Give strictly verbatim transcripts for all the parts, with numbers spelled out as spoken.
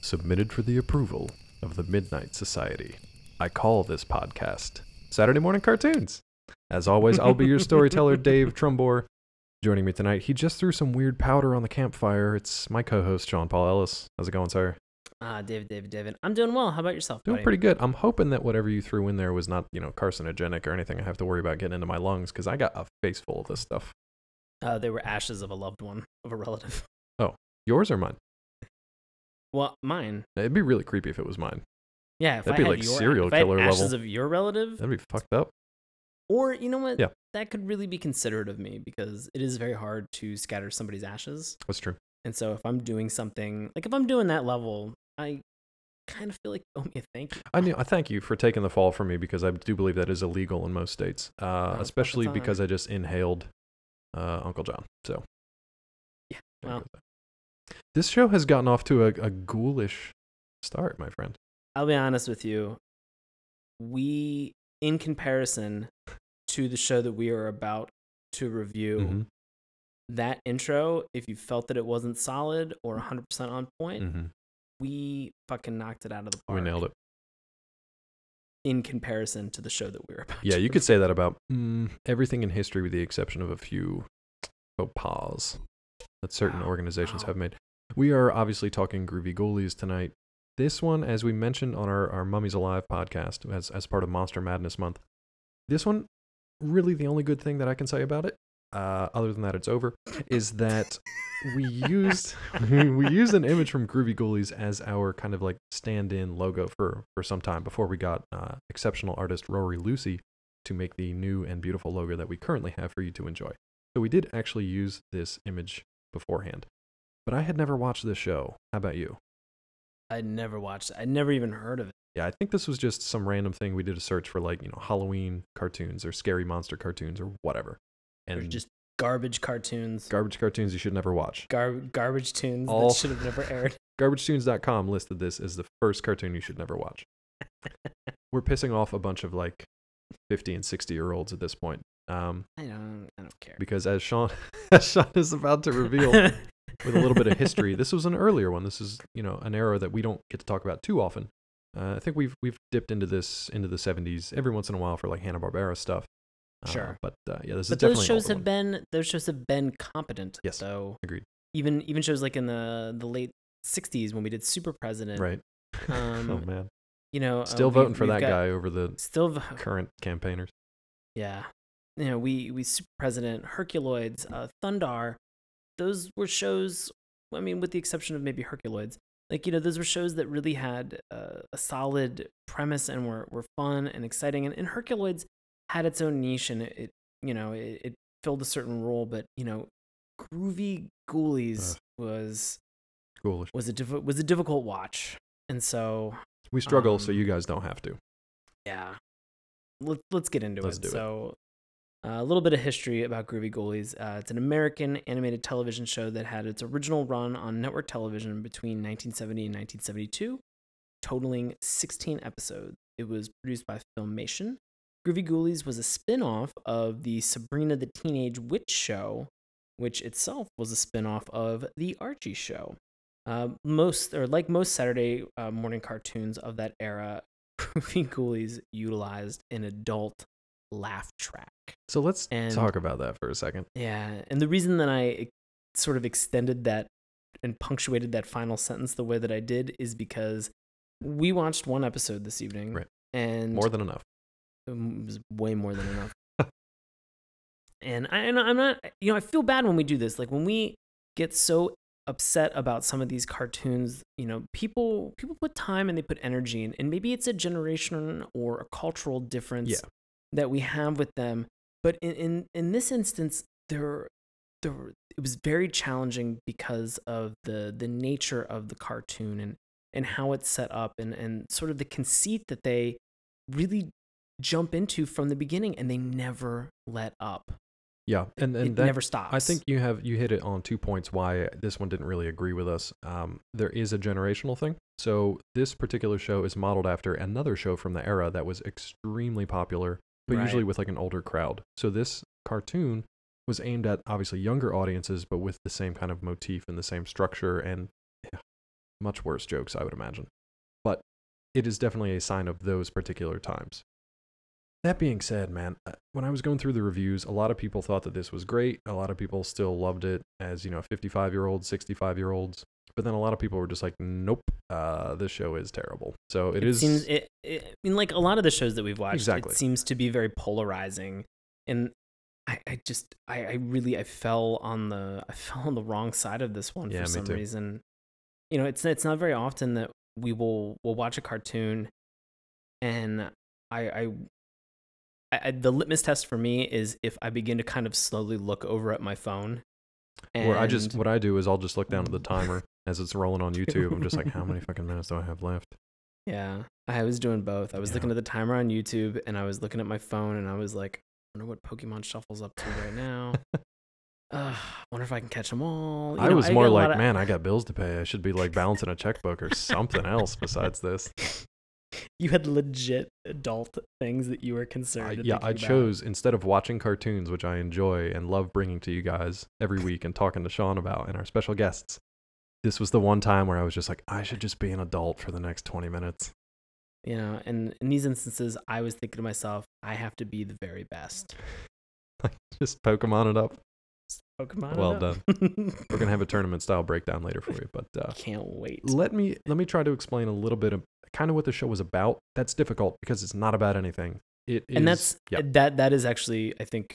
submitted for the approval of the Midnight Society. I call this podcast Saturday Morning Cartoons. As always, I'll be your storyteller, Dave Trumbore. Joining me tonight, he just threw some weird powder on the campfire. It's my co-host, Sean Paul Ellis. How's it going, sir? Ah, uh, David, David, David. I'm doing well. How about yourself, Doing buddy? pretty good. I'm hoping that whatever you threw in there was not, you know, carcinogenic or anything I have to worry about getting into my lungs, because I got a face full of this stuff. Uh, they were ashes of a loved one, of a relative. Oh, yours or mine? Well, mine. It'd be really creepy if it was mine. Yeah, if That'd I be had like your, serial if I had killer ashes level. of your relative, That'd be fucked up. or you know what? Yeah. That could really be considerate of me because it is very hard to scatter somebody's ashes. That's true. And so if I'm doing something, like if I'm doing that level, I kind of feel like you owe me a thank you. I knew. I thank you for taking the fall from me, because I do believe that is illegal in most states, uh, Oh, especially fuck, it's because I just inhaled uh, Uncle John. So Yeah. Well, this show has gotten off to a, a ghoulish start, my friend. I'll be honest with you. We, in comparison to the show that we are about to review, Mm-hmm. that intro, if you felt that it wasn't solid or one hundred percent on point, Mm-hmm. we fucking knocked it out of the park. We nailed it. In comparison to the show that we were about Yeah, to you could say that about mm, everything in history, with the exception of a few faux pas that certain Wow. organizations Wow. have made. We are obviously talking Groovy Ghoulies tonight. This one, as we mentioned on our, our Mummies Alive podcast, as, as part of Monster Madness Month, this one, really the only good thing that I can say about it, uh, other than that it's over, is that we used we used an image from Groovy Ghoulies as our kind of like stand-in logo for, for some time before we got uh, exceptional artist Rory Lucy to make the new and beautiful logo that we currently have for you to enjoy. So we did actually use this image beforehand. But I had never watched this show. How about you? I'd never watched it. I'd never even heard of it. Yeah, I think this was just some random thing. We did a search for, like, you know, Halloween cartoons or scary monster cartoons or whatever. Or And just garbage cartoons. garbage cartoons you should never watch. Gar- garbage tunes All- that should have never aired. garbage tunes dot com listed this as the first cartoon you should never watch. We're pissing off a bunch of, like, fifty and sixty year olds at this point. Um, I don't I don't care. because as Sean, as Sean is about to reveal, with a little bit of history, this was an earlier one. This is, you know, an era that we don't get to talk about too often. Uh, I think we've we've dipped into this into the seventies every once in a while for like Hanna-Barbera stuff. Uh, Sure. but uh, yeah, this But is definitely those shows an have older been those shows have been competent. Yes. So Agreed. even even shows like in the the late sixties when we did Super President. one. Right. Um, Oh man, You know, still uh, voting we've- for we've that got- guy over the Still, vo- current campaigners. yeah. You know, we we Super President, Herculoids, uh, Thundar. Those were shows. I mean, with the exception of maybe Herculoids, like you know, those were shows that really had uh, a solid premise and were were fun and exciting. And, and Herculoids had its own niche, and it, it you know it, it filled a certain role. But you know, Groovy Ghoulies Ugh. was Ghoulish. was a diff- was a difficult watch, and so We struggle, so um, you guys don't have to. yeah, let's let's get into Let's it. do it. So, uh, a little bit of history about Groovy Ghoulies. Uh, it's an American animated television show that had its original run on network television between nineteen seventy and nineteen seventy-two, totaling sixteen episodes. It was produced by Filmation. Groovy Ghoulies was a spin-off of the Sabrina the Teenage Witch show, which itself was a spin-off of the Archie show. Uh, most, or like most Saturday uh, morning cartoons of that era, Groovy Ghoulies utilized an adult laugh track. So let's And- talk about that for a second. Yeah, and the reason that I sort of extended that and punctuated that final sentence the way that I did is because we watched one episode this evening, Right. and More than enough. it was way more than enough. And I, and I'm not, you know, I feel bad when we do this. Like when we get so upset about some of these cartoons, you know, people people put time and they put energy in, and maybe it's a generation or a cultural difference Yeah. that we have with them. But in in, in this instance, there there it was very challenging because of the the nature of the cartoon and and how it's set up and and sort of the conceit that they really jump into from the beginning, and they never let up. Yeah, and and It that, never stops. I think you have you hit it on two points why this one didn't really agree with us. Um, there is a generational thing. So this particular show is modeled after another show from the era that was extremely popular, but Right. usually with like an older crowd. So this cartoon was aimed at obviously younger audiences, but with the same kind of motif and the same structure. And much worse jokes, I would imagine. But it is definitely a sign of those particular times. That being said, man, when I was going through the reviews, a lot of people thought that this was great. A lot of people still loved it as, you know, fifty-five-year-olds, sixty-five-year-olds. But then a lot of people were just like, nope, uh, this show is terrible. So it, it is... Seems, it, it, I mean, like a lot of the shows that we've watched, exactly. It seems to be very polarizing. And I, I just, I, I really, I fell on the, I fell on the wrong side of this one yeah, for some too. reason. You know, it's it's not very often that we will we'll watch a cartoon, and I, I, I the litmus test for me is if I begin to kind of slowly look over at my phone. And... Or I just, what I do is I'll just look down at the timer as it's rolling on YouTube. I'm just like, how many fucking minutes do I have left? Yeah, I was doing both. I was yeah. looking at the timer on YouTube, and I was looking at my phone, and I was like, I wonder what Pokemon Shuffle's up to right now. Uh, wonder if I can catch them all. You I know, was I more like, of... man, I got bills to pay. I should be like balancing a checkbook or something else besides this. You had legit adult things that you were concerned. I, yeah, I about. chose, instead of watching cartoons, which I enjoy and love bringing to you guys every week and talking to Sean about and our special guests, this was the one time where I was just like, I should just be an adult for the next twenty minutes. You know, and in these instances, I was thinking to myself, I have to be the very best. Just Pokemon it up. Pokemon well it up. done. We're gonna have a tournament style breakdown later for you, but uh, can't wait. Let me let me try to explain a little bit of kind of what the show was about. That's difficult because it's not about anything. It is, and that's yeah. that that is actually, I think,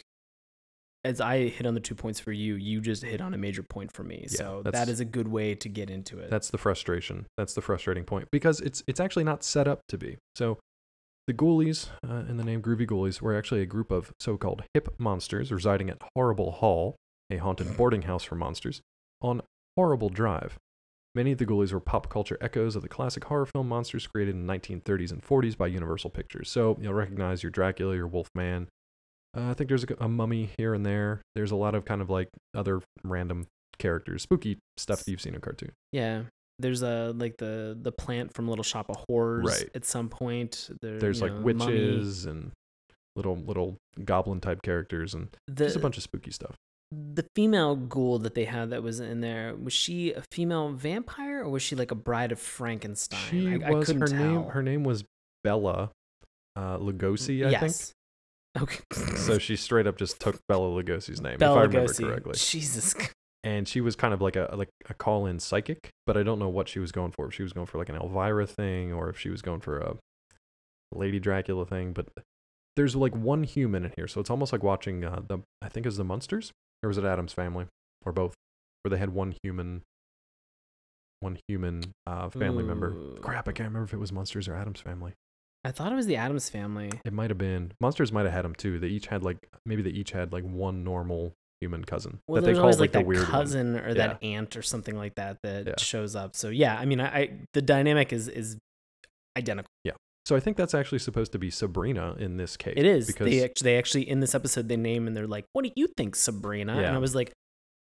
as I hit on the two points for you, you just hit on a major point for me. Yeah, so that is a good way to get into it. That's the frustration. That's the frustrating point because it's it's actually not set up to be. So the Ghoulies, uh, in the name Groovy Ghoulies, were actually a group of so-called hip monsters residing at Horrible Hall, a haunted boarding house for monsters, on Horrible Drive. Many of the Ghoulies were pop culture echoes of the classic horror film monsters created in the nineteen thirties and forties by Universal Pictures. So you'll recognize your Dracula, your Wolfman. Uh, I think there's a, a mummy here and there. There's a lot of kind of like other random characters, spooky stuff that you've seen in cartoon. Yeah. There's a like the the plant from Little Shop of Horrors right. at some point. There, there's like know, witches mummy. and little little goblin type characters and the, just a bunch of spooky stuff. The female ghoul that they had that was in there, was she a female vampire or was she like a bride of Frankenstein? She I, was I couldn't her tell. name. Her name was Bella uh, Lugosi, I yes. think. Okay. So she straight up just took Bella Lugosi's name, Bella if I remember Lugosi. correctly. Jesus. And she was kind of like a like a call-in psychic, but I don't know what she was going for. If she was going for like an Elvira thing, or if she was going for a Lady Dracula thing. But there's like one human in here, so it's almost like watching uh, the I think it was the Munsters, or was it Addams Family, or both, where they had one human, one human uh, family Ooh. member. Crap, I can't remember if it was Munsters or Addams Family. I thought it was the Addams Family. It might have been. Monsters might have had them too. They each had like maybe they each had like one normal human cousin well, that they called like, like the that weird cousin one. or yeah. that aunt or something like that that yeah. shows up. So yeah, I mean, I, I the dynamic is is identical. Yeah. So I think that's actually supposed to be Sabrina in this case. It is. Because they actually, they actually in this episode they name and they're like, "What do you think, Sabrina?" Yeah. And I was like,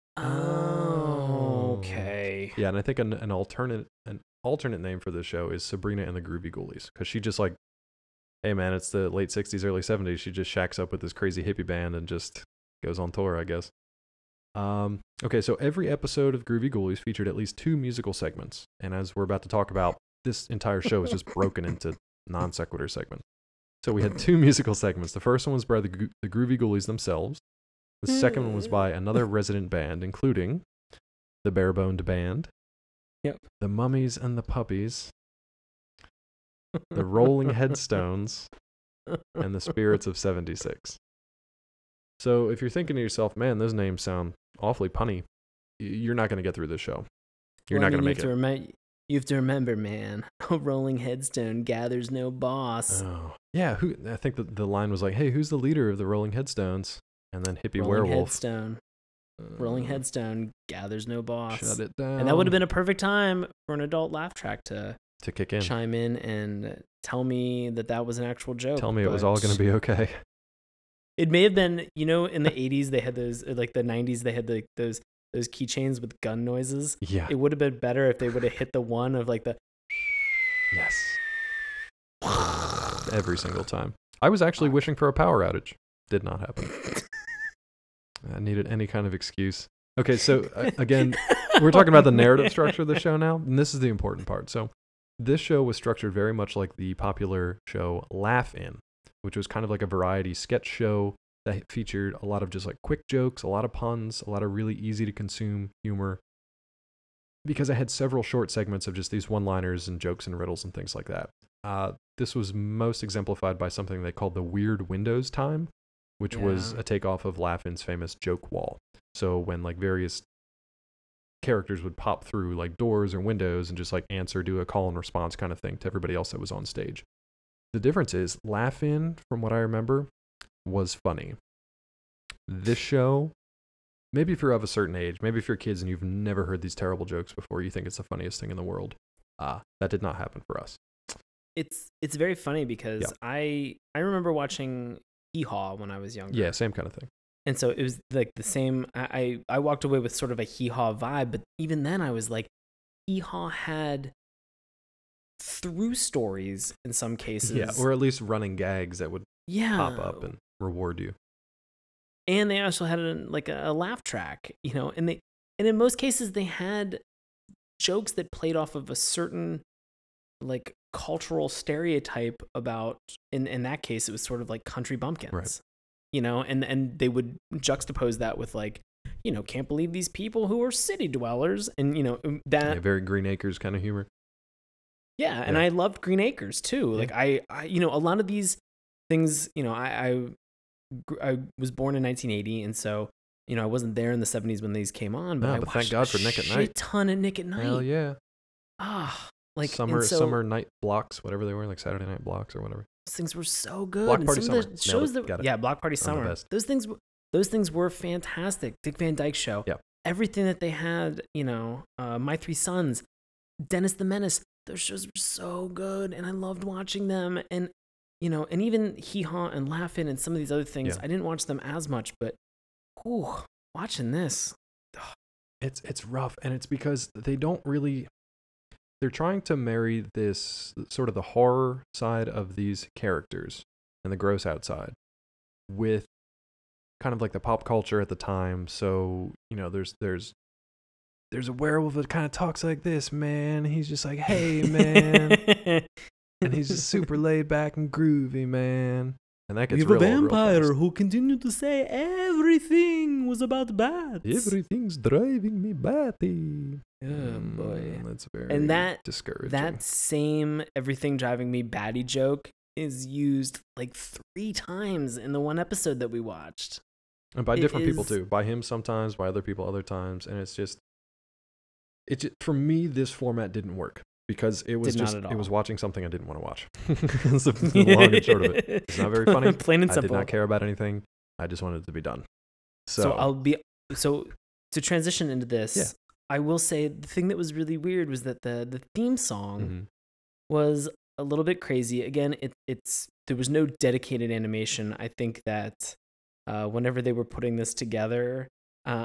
"Oh, okay." Yeah, and I think an, an alternate an alternate name for this show is Sabrina and the Groovy Ghoulies, because she just like, hey man, it's the late sixties, early seventies. She just shacks up with this crazy hippie band and just goes on tour, I guess. Um, okay, so every episode of Groovy Ghoulies featured at least two musical segments, and as we're about to talk about, this entire show is just broken into non sequitur segments. So we had two musical segments. The first one was by the, Gro- the Groovy Ghoulies themselves. The second one was by another resident band, including the Bareboned Band, yep, the Mummies and the Puppies, the Rolling Headstones, and the Spirits of seventy-six. So if you're thinking to yourself, man, those names sound awfully punny, you're not going to get through this show. You're well, not going I mean, to make you it. Rem- you have to remember, man, a rolling headstone gathers no boss. Oh. Yeah, who? I think the, the line was like, hey, who's the leader of the Rolling Headstones? And then hippie rolling werewolf. Headstone. Uh, rolling headstone gathers no boss. Shut it down. And that would have been a perfect time for an adult laugh track to to kick in. chime in and tell me that that was an actual joke. Tell me it was all going to be okay. It may have been, you know, in the eighties they had those, like the nineties they had the, those those keychains with gun noises. Yeah. It would have been better if they would have hit the one of like the yes. Every single time. I was actually wishing for a power outage. Did not happen. I needed any kind of excuse. Okay, so uh, again, we're talking about the narrative structure of the show now, and this is the important part. So this show was structured very much like the popular show Laugh-In, which was kind of like a variety sketch show that featured a lot of just like quick jokes, a lot of puns, a lot of really easy to consume humor, because I had several short segments of just these one-liners and jokes and riddles and things like that. Uh, this was most exemplified by something they called the Weird Windows Time, which yeah. was a takeoff of Laugh-In's famous joke wall. So when like various characters would pop through like doors or windows and just like answer, do a call and response kind of thing to everybody else that was on stage. The difference is Laugh-In, from what I remember, was funny. This show, maybe if you're of a certain age, maybe if you're kids and you've never heard these terrible jokes before, you think it's the funniest thing in the world. Ah, uh, that did not happen for us. It's it's very funny because yeah. I I remember watching Hee Haw when I was younger. Yeah, same kind of thing. And so it was like the same. I, I, I walked away with sort of a Hee Haw vibe, but even then I was like, Hee Haw had through stories in some cases. Yeah, or at least running gags that would yeah. pop up and reward you. And they also had a, like a, a laugh track, you know, and they and in most cases they had jokes that played off of a certain like cultural stereotype about. In in that case, it was sort of like country bumpkins. Right. You know, and, and they would juxtapose that with like, you know, can't believe these people who are city dwellers. And, you know, that. Yeah, very Green Acres kind of humor. Yeah. And yeah. I loved Green Acres too. Yeah. Like I, I, you know, a lot of these things, you know, I, I, I was born in nineteen eighty. And so, you know, I wasn't there in the seventies when these came on. But, no, I but watched thank God for Nick at Night. A shit ton of Nick at Night. Hell yeah. Ah, like summer, so, summer night blocks, whatever they were, like Saturday night blocks or whatever. Those things were so good. Block and Party some of Summer. the shows that, yeah, Block Party I'm Summer. Those things, those things were fantastic. Dick Van Dyke Show. Yeah. Everything that they had, you know, uh, My Three Sons, Dennis the Menace. Those shows were so good, and I loved watching them. And you know, and even Hee Haw and Laugh-In and some of these other things, yeah. I didn't watch them as much, but whew, watching this, ugh. it's it's rough, and it's because they don't really. They're trying to marry this sort of the horror side of these characters and the gross out side with kind of like the pop culture at the time. So, you know, there's there's there's a werewolf that kind of talks like this, man. He's just like, hey, man. And he's just super laid back and groovy, man. And that gets we have real a vampire real who continued to say everything was about bats. Everything's driving me batty. Oh, mm, boy. That's very and that, discouraging. That same everything driving me batty joke is used like three times in the one episode that we watched. And by it different is... people, too. By him sometimes, by other people other times. And it's just, it just, for me, this format didn't work. Because it was Did just, it was watching something I didn't want to watch. That's the, the long and short of it. It's not very funny. Plain and simple. I did not care about anything. I just wanted it to be done. So, so I'll be, so to transition into this, yeah. I will say the thing that was really weird was that the, the theme song mm-hmm. was a little bit crazy. Again, it, it's, there was no dedicated animation. I think that uh, whenever they were putting this together, uh,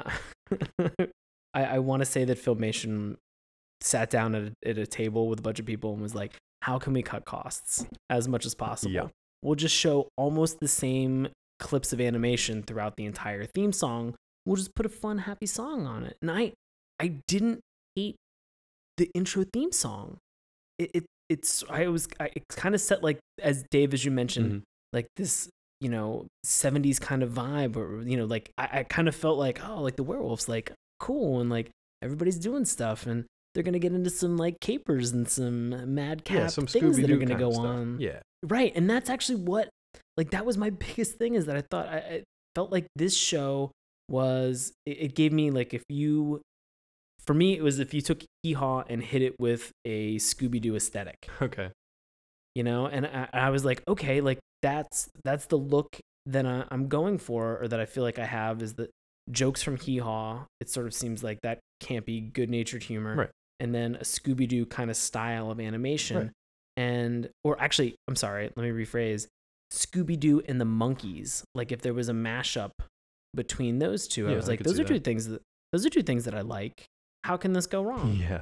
I, I want to say that Filmation sat down at a, at a table with a bunch of people and was like, how can we cut costs as much as possible? Yeah. We'll just show almost the same clips of animation throughout the entire theme song. We'll just put a fun, happy song on it. And I, I didn't hate the intro theme song. It, it it's, I was, I, it kind of set like, as Dave, as you mentioned, mm-hmm. like this, you know, seventies kind of vibe, or, you know, like, I, I kind of felt like, oh, like the werewolves, like, cool. And like, everybody's doing stuff. And they're going to get into some like capers and some madcap yeah, some things Scooby-Doo that are going to go stuff. on. Yeah. Right. And that's actually what, like, that was my biggest thing, is that I thought, I, I felt like this show was, it, it gave me like, if you, for me, it was if you took Hee Haw and hit it with a Scooby-Doo aesthetic. Okay. You know, and I, I was like, okay, like that's, that's the look that I, I'm going for, or that I feel like I have, is that jokes from Hee Haw. It sort of seems like that campy, good-natured humor. Right. And then a Scooby-Doo kind of style of animation. Right. And, or actually, I'm sorry, let me rephrase, Scooby-Doo and the Monkeys. Like if there was a mashup between those two, yeah, I was I like, those are that. two things that, those are two things that I like. How can this go wrong? Yeah.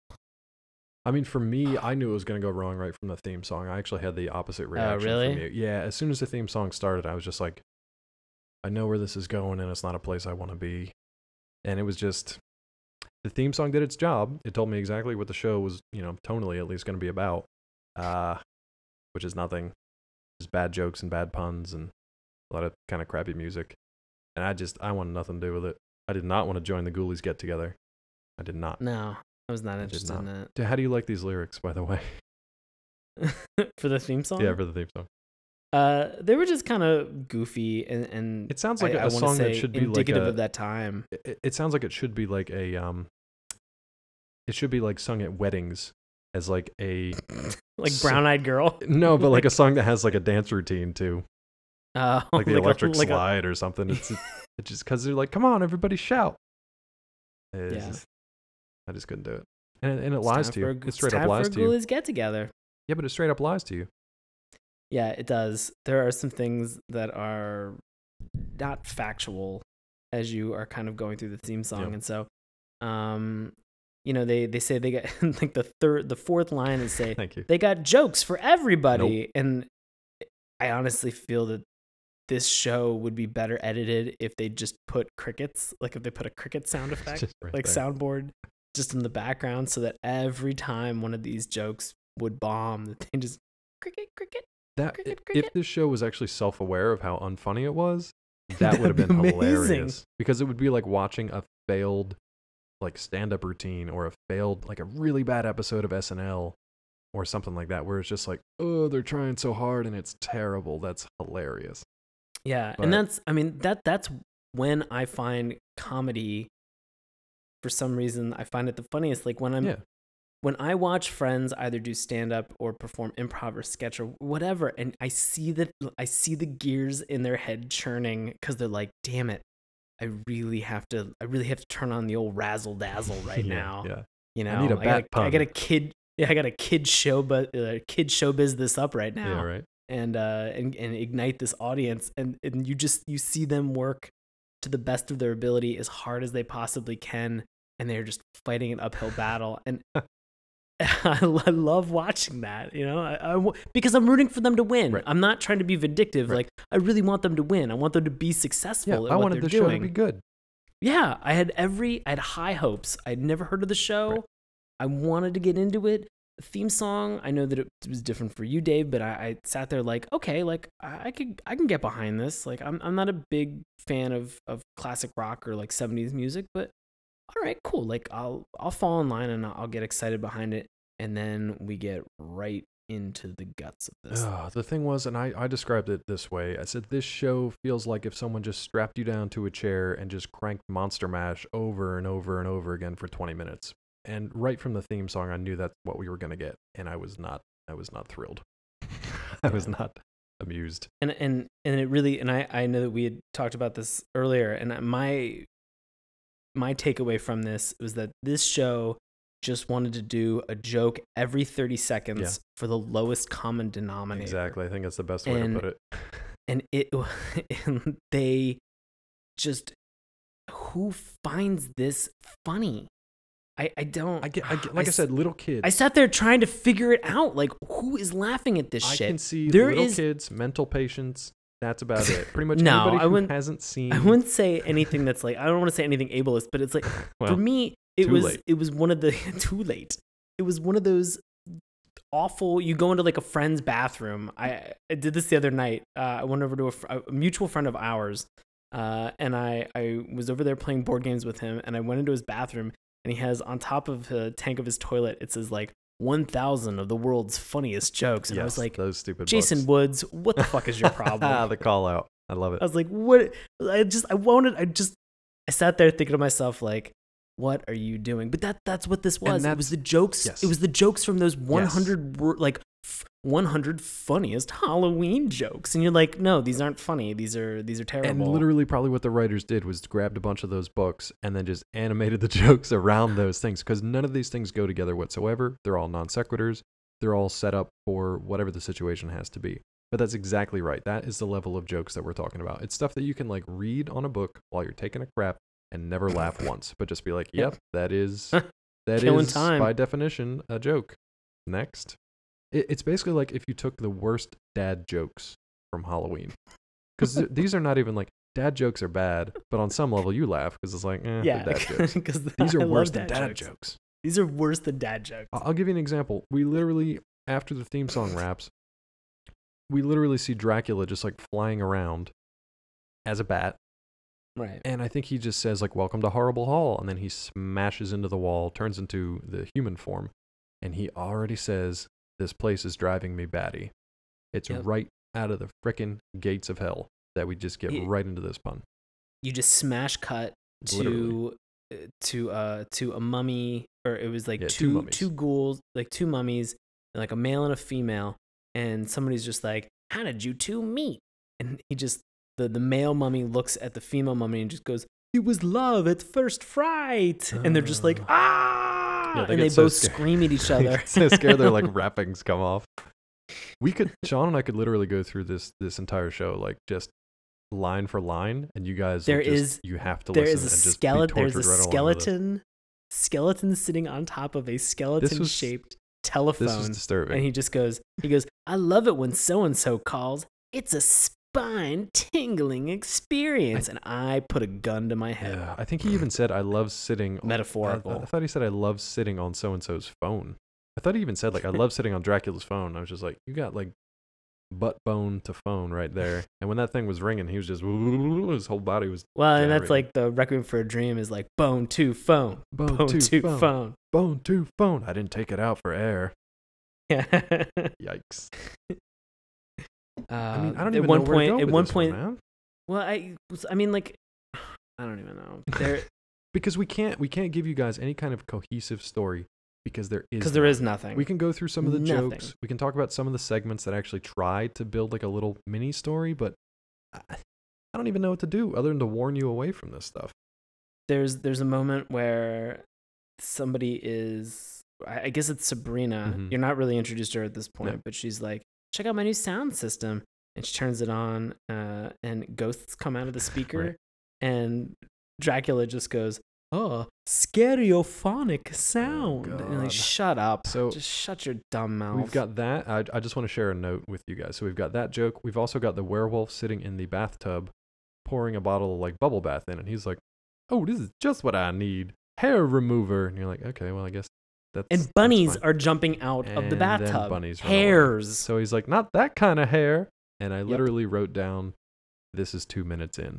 I mean, for me, I knew it was going to go wrong right from the theme song. I actually had the opposite reaction. Oh, really? From you. Yeah. As soon as the theme song started, I was just like, I know where this is going, and it's not a place I want to be. And it was just, the theme song did its job. It told me exactly what the show was, you know, tonally at least going to be about, uh, which is nothing. Just bad jokes and bad puns and a lot of kind of crappy music. And I just, I wanted nothing to do with it. I did not want to join the Ghoulies get together. I did not. No, I was not I did interested not. in that. Dude, how do you like these lyrics, by the way? For the theme song? Yeah, for the theme song. Uh, they were just kind of goofy and, and It sounds like I, a I wanna song that say should be like indicative a, of that time. It, it sounds like it should be like a, um, it should be like sung at weddings as like a, Like so- Brown Eyed Girl. no, but like a song that has like a dance routine too. Uh, Like the a- electric like a- slide or something. It's, it's just because they're like, come on, everybody shout. It's Yeah. just- I just couldn't do it. And, and it It's lies time to you. for a- It it's straight up time lies for a to you. Ghoulies get together. Yeah, but it straight up lies to you. Yeah, it does. There are some things that are not factual as you are kind of going through the theme song, Yeah. and so, um, you know, they they say they got like the third, the fourth line is say Thank you. they got jokes for everybody, and I honestly feel that this show would be better edited if they just put crickets, like if they put a cricket sound effect, Just right like there. soundboard, just in the background, so that every time one of these jokes would bomb, that they just cricket, cricket. That cricket, if cricket. this show was actually self-aware of how unfunny it was, that would have That'd been be hilarious. amazing. Because it would be like watching a failed like stand-up routine or a failed like a really bad episode of S N L or something like that, where it's just like, oh, they're trying so hard and it's terrible. That's hilarious. Yeah, But- and that's I mean that that's when I find comedy. For some reason, I find it the funniest. Like when I'm Yeah. when I watch friends either do stand up or perform improv or sketch or whatever, and I see that I see the gears in their head churning because they're like, "Damn it, I really have to, I really have to turn on the old razzle dazzle right Yeah, now." Yeah. You know, need a I bat gotta, I pun. got a kid, yeah, I got a kid show, but uh, kid showbiz this up right now, Yeah, right. and uh, and and ignite this audience, and and you just you see them work to the best of their ability as hard as they possibly can, and they're just fighting an uphill battle, and I I love watching that, you know, I, I w- because I'm rooting for them to win. Right. I'm not trying to be vindictive. Right. Like I really want them to win. I want them to be Yeah, successful at I what wanted they're the show doing. to be good. Yeah, I had every, I had high hopes. I'd never heard of the show. Right. I wanted to get into it. The theme song, I know that it was different for you, Dave, but I, I sat there like, okay, like I, I could, I can get behind this. Like I'm, I'm not a big fan of of classic rock or like seventies music, but all right, cool. Like I'll, I'll fall in line and I'll get excited behind it, and then we get right into the guts of this. Uh, the thing was, and I, I described it this way. I said, this show feels like if someone just strapped you down to a chair and just cranked Monster Mash over and over and over again for twenty minutes. And right from the theme song, I knew that's what we were going to get. And I was not, I was not thrilled. I was Yeah. not amused. and and and it really, and I I know that we had talked about this earlier, and my my takeaway from this was that this show just wanted to do a joke every thirty seconds Yeah. for the lowest common denominator. Exactly. I think that's the best way And- to put it. And it and they just, who finds this funny? I I don't I get, I get like I, s- said, little kids. I sat there trying to figure it out. Like, who is laughing at this I shit? can see There little is- kids, mental patients. That's about it. Pretty much No, anybody I who wouldn't- hasn't seen. I wouldn't say anything that's like, I don't want to say anything ableist, but it's like, well, for me, it too was late. it was one of the too late. It was one of those awful. You go into like a friend's bathroom. I, I did this the other night. Uh, I went over to a, fr- a mutual friend of ours, uh, and I I was over there playing board games with him. And I went into his bathroom, and he has on top of the tank of his toilet, it says like one thousand of the world's funniest jokes. And I was Yes, like, those stupid Jason books. Woods, what the fuck is your problem? The call out. I love it. I was like, what? I just, I wanted, I just, I sat there thinking to myself, like, what are you doing? But that, that's what this was. It that's- was the jokes. yes. It was the jokes from those one hundred, wor- like, f- one hundred funniest Halloween jokes. And you're like, no, these aren't funny. These are, these are terrible. And literally, probably what the writers did was grabbed a bunch of those books and then just animated the jokes around those things, because none of these things go together whatsoever. They're all non sequiturs. They're all set up for whatever the situation has to be. But that's exactly right. That is the level of jokes that we're talking about. It's stuff that you can like read on a book while you're taking a crap and never laugh once, but just be like, "Yep, that is that Killing is time. by definition a joke." Next, it, it's basically like if you took the worst dad jokes from Halloween, because th- these are not even like dad jokes are bad, but on some level you laugh because it's like, eh, Yeah, they're dad jokes. because These I are love worse than dad dad jokes. jokes. These are worse than dad jokes. I- I'll give you an example. We literally, after the theme song wraps, we literally see Dracula just like flying around as a bat. Right. And I think he just says like, welcome to Horrible Hall. And then he smashes into the wall, turns into the human form. And he already says, this place is driving me batty. It's Yep. right out of the frickin' gates of hell that we just get It- right into this pun. You just smash cut Literally. to uh, to uh to a mummy, or it was like Yeah, two two mummies. two ghouls, like two mummies, and like a male and a female, and somebody's just like, how did you two meet? And he just the the male mummy looks at the female mummy and just goes, it was love at first fright, and they're just like, Uh. ah, Yeah, they and they get so both scared. scream at each other. so scared their like wrappings come off. We could, Sean and I could literally go through this this entire show like just line for line, and you guys, There will just, is- you have to There listen is a and just skeleton. be There's tortured a right along with us. skeleton, skeleton sitting on top of a skeleton shaped telephone. This is disturbing. And he just goes, he goes, I love it when so and so calls. It's a spine tingling experience. And I put a gun to my head. Yeah, I think he even said, "I love sitting." on- Metaphorical. I, I thought he said, "I love sitting on so and so's phone." I thought he even said, "Like I love sitting on Dracula's phone." I was just like, "You got like butt bone to phone right there." And when that thing was ringing, he was just his whole body was Well, and that's gyrating. like the Requiem for a Dream is like bone to phone, bone, bone to, to phone, phone. bone to phone. I didn't take it out for air. Yeah. Yikes! Uh, I mean, I don't at even one know where point, to go at with one this point, one, man. well, I, was- I mean, like, I don't even know. There, Because we can't we can't give you guys any kind of cohesive story because there is because there none. is nothing. We can go through some of the Nothing. jokes. We can talk about some of the segments that actually try to build like a little mini story, but I, I don't even know what to do other than to warn you away from this stuff. there's there's a moment where somebody is, I I guess it's Sabrina. Mhm. You're not really introduced to her at this point, No. but she's like, check out my new sound system. And she turns it on, uh, and ghosts come out of the speaker, Right. and Dracula just goes, oh, stereophonic sound. and God. like, shut up. So, just shut your dumb mouth. We've got that. I, I just want to share a note with you guys. So we've got that joke. We've also got the werewolf sitting in the bathtub pouring a bottle of like bubble bath in, and he's like, "Oh, this is just what I need. Hair remover." And you're like, "Okay, well, I guess that's and that's bunnies fine." are jumping out of the And then bathtub. bunnies run away. Hairs. So he's like, "Not that kind of hair." And I literally wrote down, "This is two minutes in."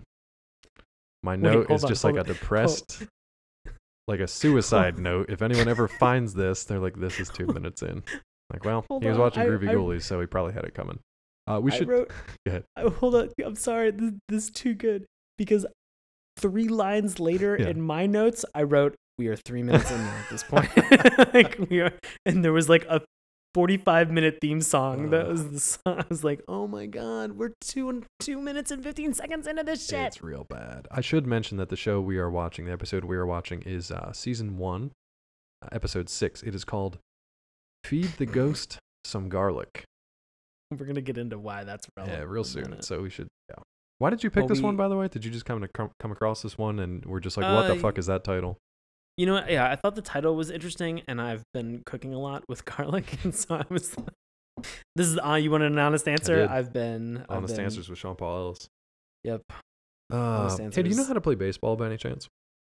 My note hold is on, just like a hold on. depressed, like a suicide note. If anyone ever finds this, they're like, "This is two minutes in." Like, well, Hold he was on, watching I- Groovy I- Ghoulies, so he probably had it coming. Uh, we I should. wrote, Go ahead. I, hold on. I'm sorry. This, this is too good because three lines later Yeah. in my notes, I wrote, "We are three minutes in now at this point." Like we are, and there was like a forty-five minute theme song. That was the song. I was like, "Oh my god, we're two and two minutes and fifteen seconds into this shit." It's real bad. I should mention that the show we are watching, the episode we are watching, is uh, season one, uh, episode six. It is called "Feed the Ghost Some Garlic." We're gonna get into why that's relevant. Yeah, in real a soon. minute. So we should. Yeah. Why did you pick Well, this one, we- by the way? Did you just come to come, come across this one and we're just like, what the Uh, fuck is that title? You know what? Yeah, I thought the title was interesting, and I've been cooking a lot with garlic, and so I was like, "This is uh, you want an honest answer?" did. I've been I've Honest been- Answers with Sean Paul Ellis. Yep. Uh, Honest hey, do you know Answers. how to play baseball by any chance?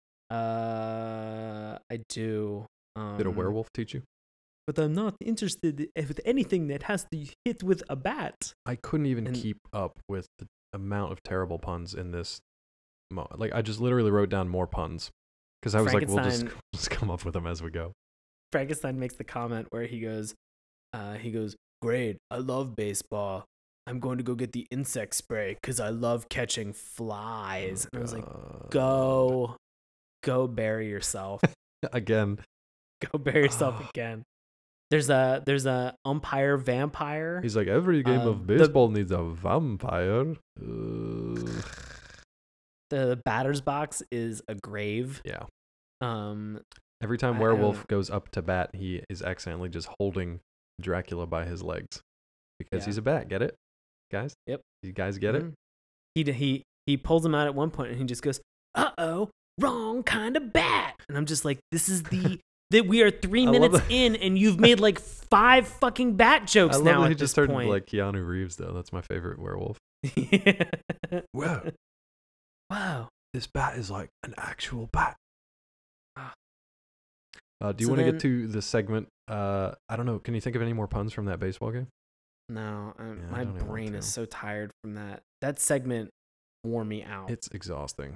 Uh, I do. Um, Did a werewolf teach you? But I'm not interested with anything that has to hit with a bat. I couldn't even And- keep up with the amount of terrible puns in this. Mo- like, I just literally wrote down more puns because I was like, we'll just, Frankenstein- just come up with them as we go. Frankenstein makes the comment where he goes, uh, he goes, "Great, I love baseball. I'm going to go get the insect spray because I love catching flies." And I was like, God. "Go, go bury yourself. Again. Go bury yourself Oh. again." There's a there's a umpire vampire. He's like, every game Um, of the- baseball needs a vampire. Ugh. The batter's box is a grave. Yeah. Um, Every time I- I Werewolf don't- goes up to bat, he is accidentally just holding Dracula by his legs because Yeah. he's a bat. Get it, guys? Yep. You guys get it? mhm. He he he pulls him out at one point, and he just goes, "Uh oh, wrong kind of bat." And I'm just like, "This is the that we are three I love minutes that- in, and you've made like five fucking bat I jokes love now that at he this just started point." like Keanu Reeves though. That's my favorite werewolf. Yeah. Whoa. Wow. This bat is like an actual bat. Ah. Uh, do you So want to then- get to the segment? Uh, I don't know. Can you think of any more puns from that baseball game? No, um, Yeah, I my don't even want brain is to. so tired from that. That segment wore me out. It's exhausting.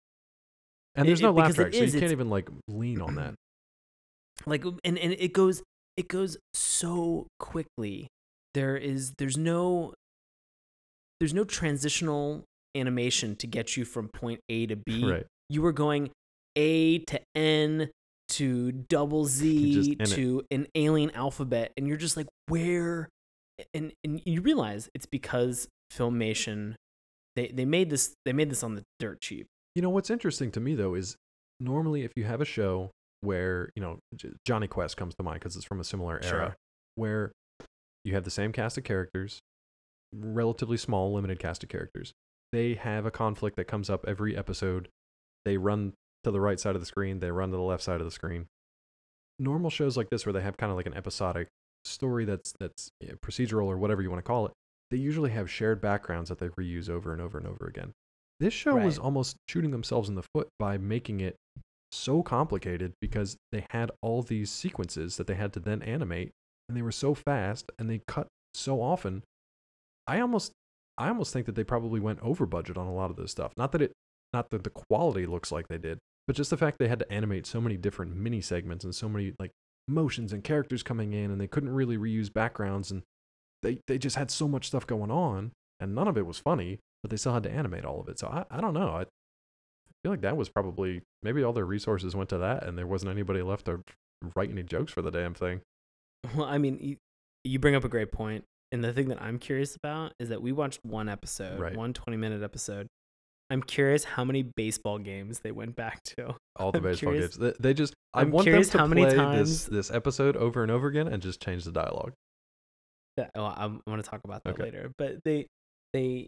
And It- there's no it- laugh because it track, so you is, can't it's- even like lean on that. like and, and it goes it goes so quickly. There is there's no there's no transitional animation to get you from point A to B. Right. You were going A to N to double Z Just in it. to an alien alphabet, and you're just like, where? And and you realize it's because Filmation, they they made this they made this on the dirt cheap. You know, what's interesting to me, though, is normally if you have a show where, you know, J- Johnny Quest comes to mind because it's from a similar era, Sure. where you have the same cast of characters, relatively small, limited cast of characters. They have a conflict that comes up every episode. They run to the right side of the screen, they run to the left side of the screen. Normal shows like this, where they have kind of like an episodic story that's that's you know, procedural or whatever you want to call it, they usually have shared backgrounds that they reuse over and over and over again. This show was Right. almost shooting themselves in the foot by making it so complicated because they had all these sequences that they had to then animate, and they were so fast and they cut so often. I almost I almost think that they probably went over budget on a lot of this stuff. Not that it not that the quality looks like they did, but just the fact they had to animate so many different mini segments and so many like motions and characters coming in, and they couldn't really reuse backgrounds, and they they just had so much stuff going on, and none of it was funny, but they still had to animate all of it. So I, I don't know. I feel like that was probably, maybe all their resources went to that, and there wasn't anybody left to write any jokes for the damn thing. Well, I mean, you, you bring up a great point. And the thing that I'm curious about is that we watched one episode, Right. one twenty minute episode. I'm curious how many baseball games they went back to. All the I'm baseball curious- games. They, they just, I I'm want them curious to how many play this, times- this episode over and over again and just change the dialogue. That, oh, I want to talk about that Okay. later. But they, they,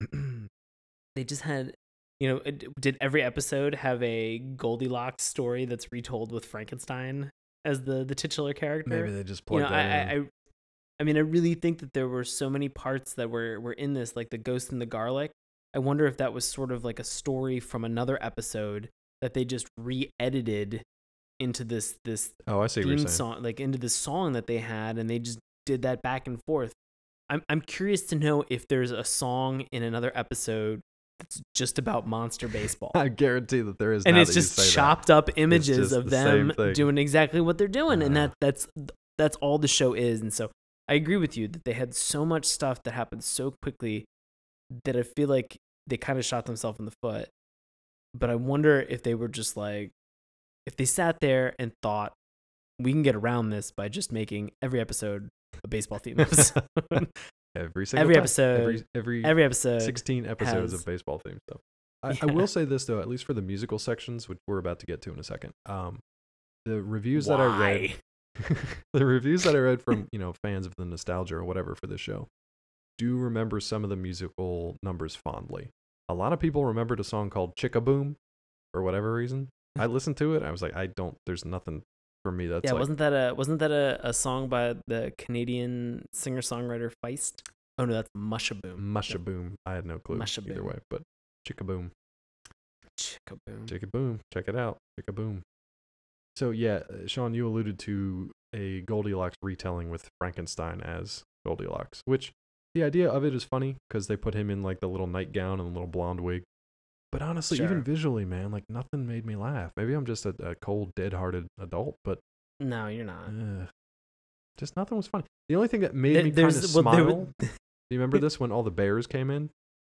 they just had, you know, it- did every episode have a Goldilocks story that's retold with Frankenstein as the the titular character? Maybe they just you plugged know, that I, in. I, I, I mean, I really think that there were so many parts that were were in this, like the ghost and the garlic. I wonder if that was sort of like a story from another episode that they just re-edited into this this oh, I see what you're theme saying. song, like into this song that they had, and they just did that back and forth. I'm I'm curious to know if there's a song in another episode that's just about monster baseball. I guarantee that there is. And now it's that you just say that. chopped up images just of the them same thing. doing exactly what they're doing, and Uh. that that's that's all the show is. And so I agree with you that they had so much stuff that happened so quickly that I feel like they kind of shot themselves in the foot. But I wonder if they were just like, if they sat there and thought, we can get around this by just making every episode a baseball theme episode. Every single Every time. episode- every every, Every episode. sixteen episodes has- of baseball theme stuff. I, I Yeah. will say this though, at least for the musical sections, which we're about to get to in a second. Um, the reviews that I read, Why? the reviews that I read from you know fans of the nostalgia or whatever for this show, do remember some of the musical numbers fondly. A lot of people remembered a song called "Chicka Boom" for whatever reason. I listened to it. I was like, I don't. There's nothing for me. That's yeah, like, wasn't that a wasn't that a, a song by the Canadian singer songwriter Feist? Oh no, that's Mushaboom. Mushaboom. I had no clue either Mushaboom. way, but "Chicka Boom." Chickaboom. Chicka boom. Check it out. Chicka boom. So yeah, uh, Sean, you alluded to a Goldilocks retelling with Frankenstein as Goldilocks, which the idea of it is funny because they put him in like the little nightgown and the little blonde wig. But honestly, Sure. even visually, man, like nothing made me laugh. Maybe I'm just a, a cold, dead-hearted adult, but No, you're not. uh, just nothing was funny. The only thing that made There- me kind there's- of well, smile. there were- Do you remember this when all the bears came in?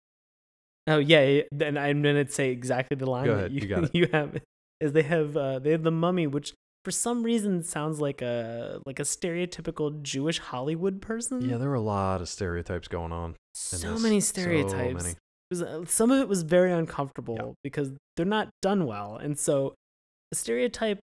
Oh yeah, yeah, then I'm gonna say exactly the line Go that ahead, you, you got it. you have is they have uh, they have the mummy, which for some reason sounds like a like a stereotypical Jewish Hollywood person. Yeah, there were a lot of stereotypes going on. in so this. many So stereotypes. many. It was, uh, some of it was very uncomfortable Yeah. because they're not done well, and so a stereotype,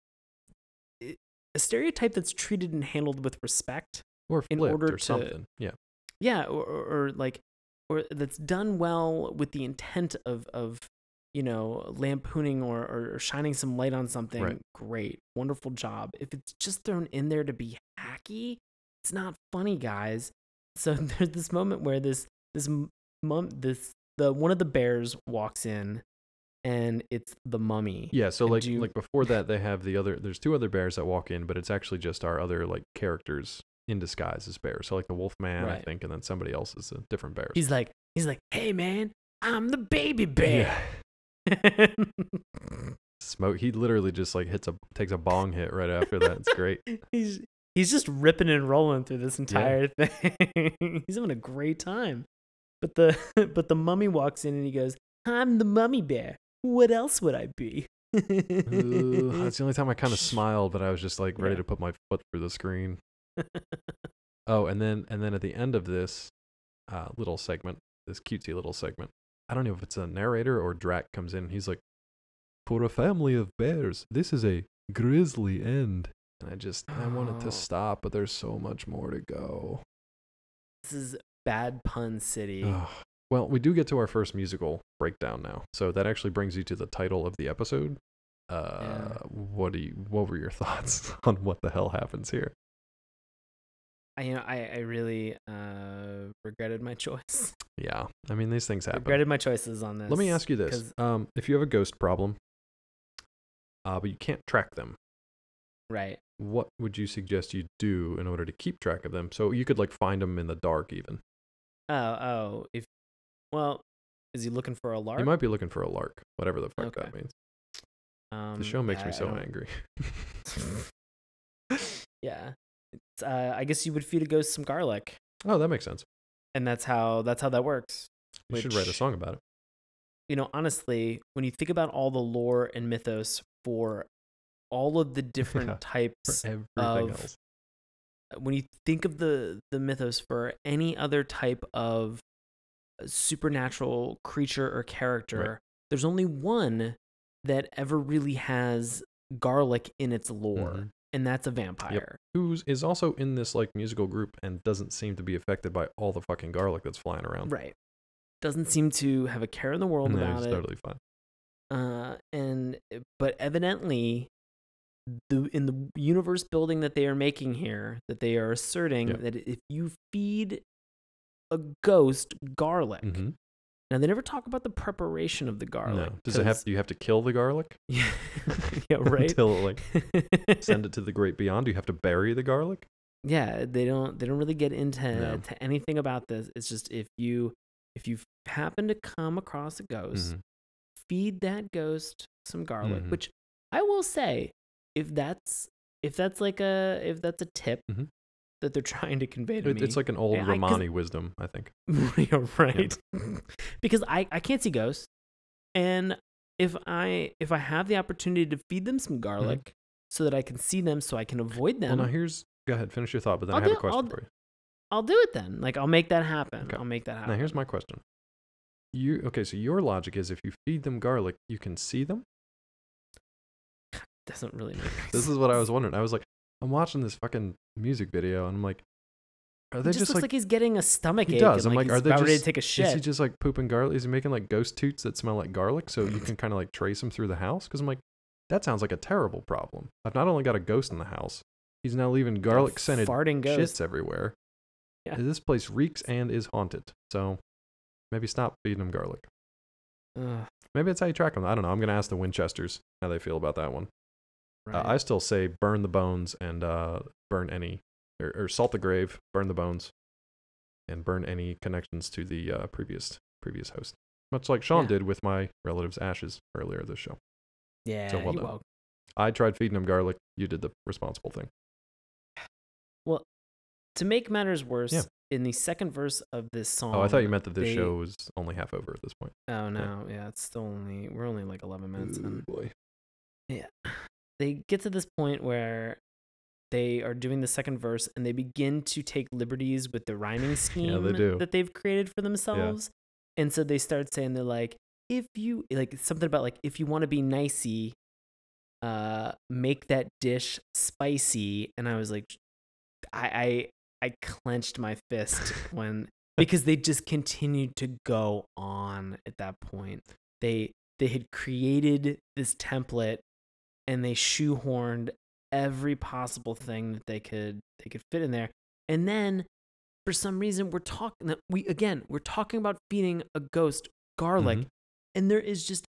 a stereotype that's treated and handled with respect, Or in flipped order or to- something. Yeah. yeah, or, or, or like, or that's done well with the intent of of you know lampooning or, or shining some light on something. Right. Great, wonderful job. If it's just thrown in there to be hacky, it's not funny, guys. So there's this moment where this this mum this the one of the bears walks in and it's the mummy. Yeah, so And like do you- like before that they have the other there's two other bears that walk in, but it's actually just our other like characters in disguise as bears. So like the wolf man, I Right. think, and then somebody else is a different bear. He's like, he's like, hey man, I'm the baby bear. Yeah. Smoke he literally just like hits a takes a bong hit right after that. It's great. he's he's just ripping and rolling through this entire thing. He's having a great time. But the but the mummy walks in and he goes, I'm the mummy bear. What else would I be? Ooh, that's the only time I kind of smiled, but I was just like ready Yeah. to put my foot through the screen. Oh, and then and then at the end of this uh, little segment, this cutesy little segment, I don't know if it's a narrator or Drac comes in. He's like, "For a family of bears, this is a grisly end." And I just I wanted Oh. to stop, but there's so much more to go. This is Bad Pun City. Ugh. Well, we do get to our first musical breakdown now, so that actually brings you to the title of the episode. Uh, Yeah. What do you? What were your thoughts on what the hell happens here? I, you know, I, I really uh, regretted my choice. Yeah, I mean these things happen. Regretted my choices on this. Let me ask you this: 'cause- um, if you have a ghost problem, uh, but you can't track them, Right. what would you suggest you do in order to keep track of them? So you could like find them in the dark, even. Oh, oh. If well, is he looking for a lark? You might be looking for a lark, whatever the fuck that Okay. means. um, The show makes yeah, me I so don't- angry. Yeah. It's, uh, I guess you would feed a ghost some garlic, Oh, that makes sense. and that's how that's how that works. You should write a Which- song about it. You know, honestly, when you think about all the lore and mythos for all of the different Yeah, types For everything of else. when you think of the the mythos for any other type of supernatural creature or character, there's only one that ever really has garlic in its lore, Mhm. and that's a vampire. Who is also in this like musical group and doesn't seem to be affected by all the fucking garlic that's flying around. Right. Doesn't seem to have a care in the world No, about it's it. totally fine. Uh, and but evidently, the in the universe building that they are making here, that they are asserting Yeah. that if you feed a ghost garlic, Mhm. now they never talk about the preparation of the garlic. No. Does it have? 'cause- Do you have to kill the garlic? Yeah, yeah, right. Until it like send it to the great beyond. Do you have to bury the garlic? Yeah, they don't they don't really get into No. to anything about this. It's just if you if you happen to come across a ghost, Mhm. feed that ghost some garlic. Mhm. Which I will say, if that's if that's like a if that's a tip Mhm. that they're trying to convey to It, me, it's like an old Yeah, I- 'cause- Romani wisdom, I think. yeah, right? Because I I can't see ghosts, and if I if I have the opportunity to feed them some garlic so that I can see them, so I can avoid Mm-hmm. Well, them, now here's. Go ahead, finish your thought, but then I'll I have do- a question I'll- for you. I'll do it then. Like I'll make that happen. Okay. I'll make that happen. Now here's my question. You okay? So your logic is if you feed them garlic, you can see them. Doesn't really make sense. This is what I was wondering. I was like, I'm watching this fucking music video, and I'm like, are He they just, just, looks like? like, he's getting a stomach He ache. does. And I'm like, like, are he's they about ready just- to take a is shit? he just like pooping garlic? Is he making like ghost toots that smell like garlic, so you can kind of like trace them through the house? Because I'm like, that sounds like a terrible problem. I've not only got a ghost in the house, he's now leaving garlic scented farting ghost. shits everywhere. Yeah. This place reeks and is haunted. So maybe stop feeding him garlic. Ugh, Maybe that's how you track them. I don't know. I'm gonna ask the Winchesters how they feel about that one. right. Uh, I still say burn the bones and uh, burn any, or, or salt the grave, burn the bones, and burn any connections to the uh, previous previous host. Much like Sean Yeah. did with my relative's ashes earlier this show. yeah, so well you're done. welcome. I tried feeding him garlic. You did the responsible thing. To make matters worse, Yeah. in the second verse of this song. Oh, I thought you meant that this they- show was only half over at this point. Oh no, yeah, it's still only we're only like eleven minutes Ooh, in. boy. Yeah, they get to this point where they are doing the second verse and they begin to take liberties with the rhyming scheme do. that they've created for themselves. And so they start saying they're like, if you like something about like if you want to be nicey, uh, make that dish spicy. And I was like, I I, I clenched my fist when because they just continued to go on at that point. They they had created this template and they shoehorned every possible thing that they could they could fit in there. And then for some reason we're talking we again, we're talking about feeding a ghost garlic Mhm. and there is just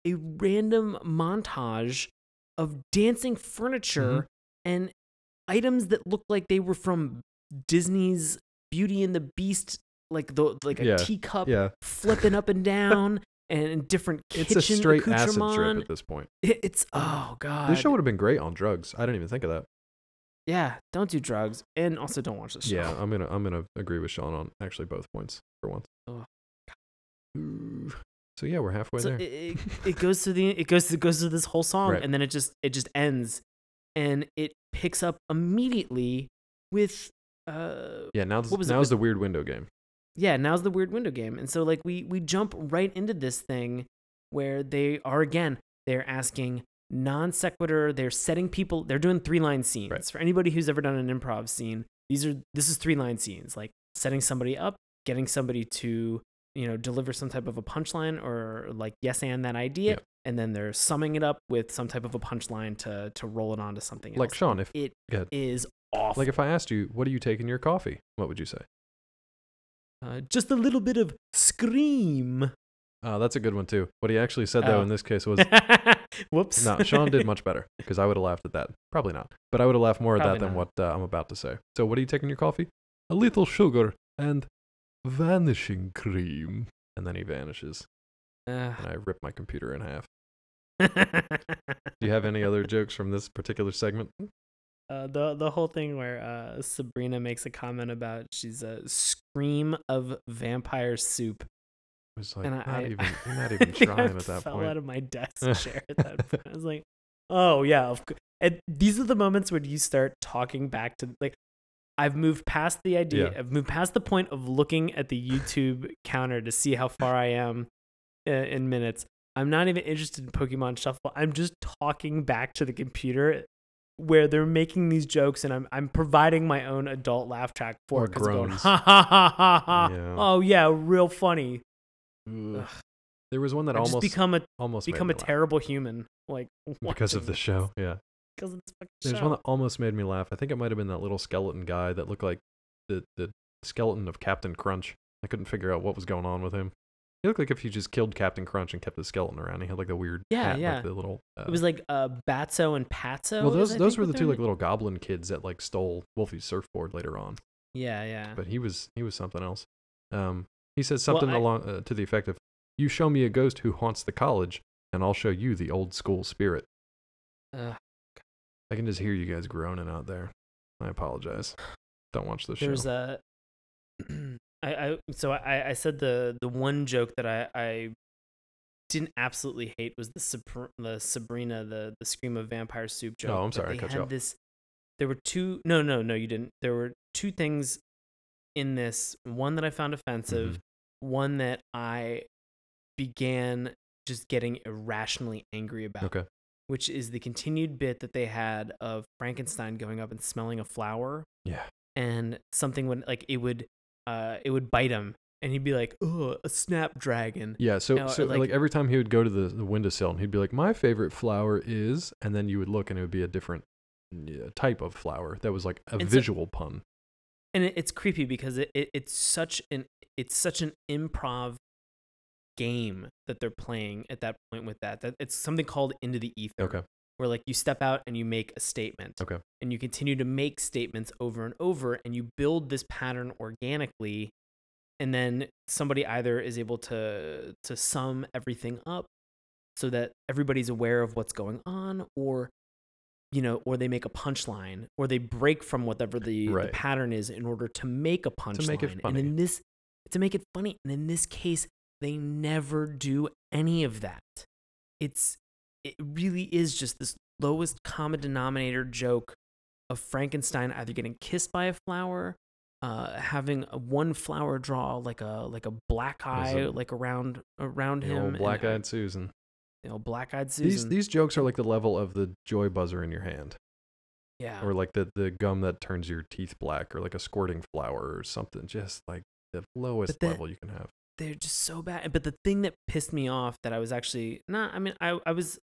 a random montage of dancing furniture Mhm. and items that look like they were from Disney's Beauty and the Beast, like the like a Yeah, teacup yeah. flipping up and down, and different kitchen It's a straight acid trip accoutrement. at this point. It, it's oh god. This show would have been great on drugs. I didn't even think of that. Yeah, don't do drugs, and also don't watch this show. Yeah, I'm gonna I'm gonna agree with Sean on actually both points for once. Oh. Ooh. So yeah, we're halfway So there. it, it, it goes through the it goes it goes through this whole song, Right. and then it just it just ends, and it picks up immediately with uh yeah, now's what was it now's with- the weird window game. yeah, now's the weird window game. And so like we we jump right into this thing where they are again, they're asking non sequitur, they're setting people, they're doing three line scenes. Right. For anybody who's ever done an improv scene, these are this is three line scenes, like setting somebody up, getting somebody to, you know, deliver some type of a punchline or like yes and that idea, Yeah. and then they're summing it up with some type of a punchline to to roll it onto something Like else. Sean, if It go ahead. is awful. like if I asked you, what do you take in your coffee? What would you say? uh, just a little bit of scream. Uh, that's a good one too. What he actually said though Oh. in this case was Whoops. no. Sean did much better because I would have laughed at that. Probably not, but I would have laughed more at Probably that than not. what uh, I'm about to say. So what do you take in your coffee? A little sugar and vanishing cream, and then he vanishes, Uh, and I rip my computer in half. Do you have any other jokes from this particular segment? uh, the the whole thing where uh, Sabrina makes a comment about she's a scream of vampire soup, It was like and not I, even I, you're not I even think I trying at that fell point. out of my desk chair at that point. I was like, oh yeah, of course. And these are the moments when you start talking back to like. I've moved past the idea. Yeah. I've moved past the point of looking at the YouTube counter to see how far I am uh, in minutes. I'm not even interested in Pokemon Shuffle. I'm just talking back to the computer where they're making these jokes, and I'm I'm providing my own adult laugh track for Or it because going groans. ha ha ha ha ha. Yeah. Oh yeah, real funny. Ugh. Ugh. There was one that I just almost become a almost become made a me laugh. terrible human like because of watching the this. show. Yeah. Because of this fucking There's show. one that almost made me laugh. I think it might have been that little skeleton guy that looked like the, the skeleton of Captain Crunch. I couldn't figure out what was going on with him. He looked like if you just killed Captain Crunch and kept the skeleton around. He had like the weird Yeah, hat, yeah. like the little. Uh, It was like uh, Batso and Patso. well, is, those I those think, were what the two their like na- little goblin kids that like stole Wolfie's surfboard later on. Yeah, yeah. But he was he was something else. Um, he said something I- along uh, to the effect of, "You show me a ghost who haunts the college, and I'll show you the old school spirit." Uh, I can just hear you guys groaning out there. I apologize. Don't watch this there's show. a. I, I so I, I said the the one joke that I, I didn't absolutely hate was the Sabr- the Sabrina the the scream of vampire soup joke. Oh, I'm but sorry, I they cut you had off. this. There were two. No, no, no. You didn't. There were two things in this. One that I found offensive. Mhm. One that I began just getting irrationally angry about. Okay. Which is the continued bit that they had of Frankenstein going up and smelling a flower, Yeah. and something would like it would uh it would bite him, and he'd be like, "Oh, a snapdragon." Yeah. So, Now, so like, like- every time he would go to the, the windowsill and he'd be like, "My favorite flower is," and then you would look and it would be a different yeah, type of flower that was like a And so- visual pun. And it, it's creepy because it, it it's such an it's such an improv game that they're playing at that point with that. That it's something called Into the Ether. Okay. Where like you step out and you make a statement. Okay. And you continue to make statements over and over, and you build this pattern organically, and then somebody either is able to to sum everything up so that everybody's aware of what's going on, or you know, or they make a punchline, or they break from whatever the, Right. the pattern is in order to make a punchline. make it And funny. in this, to make it funny, and in this case, they never do any of that. It's it really is just this lowest common denominator joke of Frankenstein either getting kissed by a flower, uh, having a one flower draw like a like a black eye a- like around around The him, old and, black-eyed uh, Susan. you know, black-eyed These Susan. these jokes are like the level of the joy buzzer in your hand, yeah, or like the the gum that turns your teeth black, or like a squirting flower or something. Just like the lowest But the- level you can have. they're just so bad. But the thing that pissed me off that I was actually not, I mean, I, I was,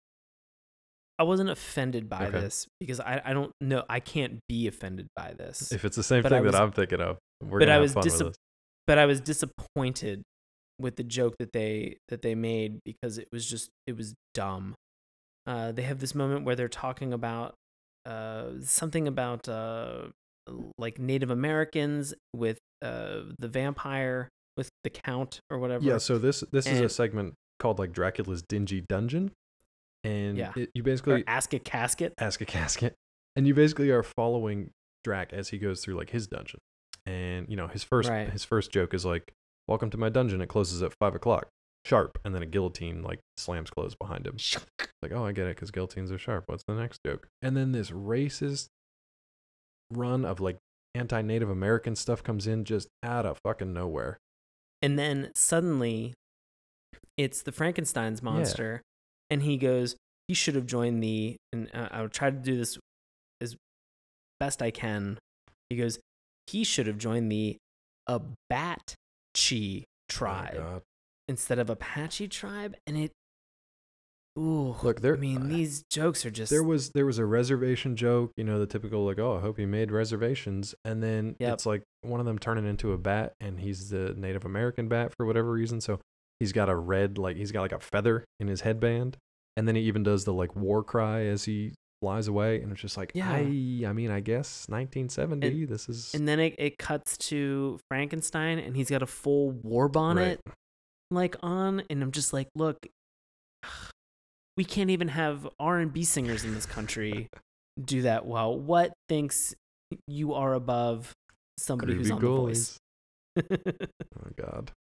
I wasn't offended by Okay. this because I, I don't know, I can't be offended by this. If it's the same But I thing was- that I'm thinking of, we're but gonna I have was fun disap- with this. But I was disappointed with the joke that they that they made because it was just it was dumb. Uh, they have this moment where they're talking about uh, something about uh, like Native Americans with uh, the vampire with the count or whatever. Yeah, so this this is a And- segment called like Dracula's Dingy Dungeon, and Yeah. it, you Or basically ask a casket. ask a casket, and you basically are following Drac as he goes through like his dungeon, and you know his first Right. his first joke is like, "Welcome to my dungeon. It closes at five o'clock sharp," and then a guillotine like slams closed behind him. Like, oh, I get it, because guillotines are sharp. What's the next joke? And then this racist run of like anti-Native American stuff comes in just out of fucking nowhere. And then suddenly, it's the Frankenstein's monster, and he goes, he should have joined the. And uh, I'll try to do this as best I can. He goes, he should have joined the Apache tribe Oh, God. instead of Apache tribe, and it. Ooh, Look, there- I mean, uh, these jokes are just. There was there was a reservation joke, you know, the typical like, oh, I hope he made reservations, and then Yep. it's like one of them turning into a bat, and he's the Native American bat for whatever reason. So he's got a red, like he's got like a feather in his headband, and then he even does the like war cry as he flies away, and it's just like, Yeah. I I mean, I guess nineteen seventy. This is And then it, it cuts to Frankenstein, and he's got a full war bonnet like on, and I'm just like, look, we can't even have R and B singers in this country do that well. What thinks you are above somebody who's Groovy on The Voice? goalies. Oh God.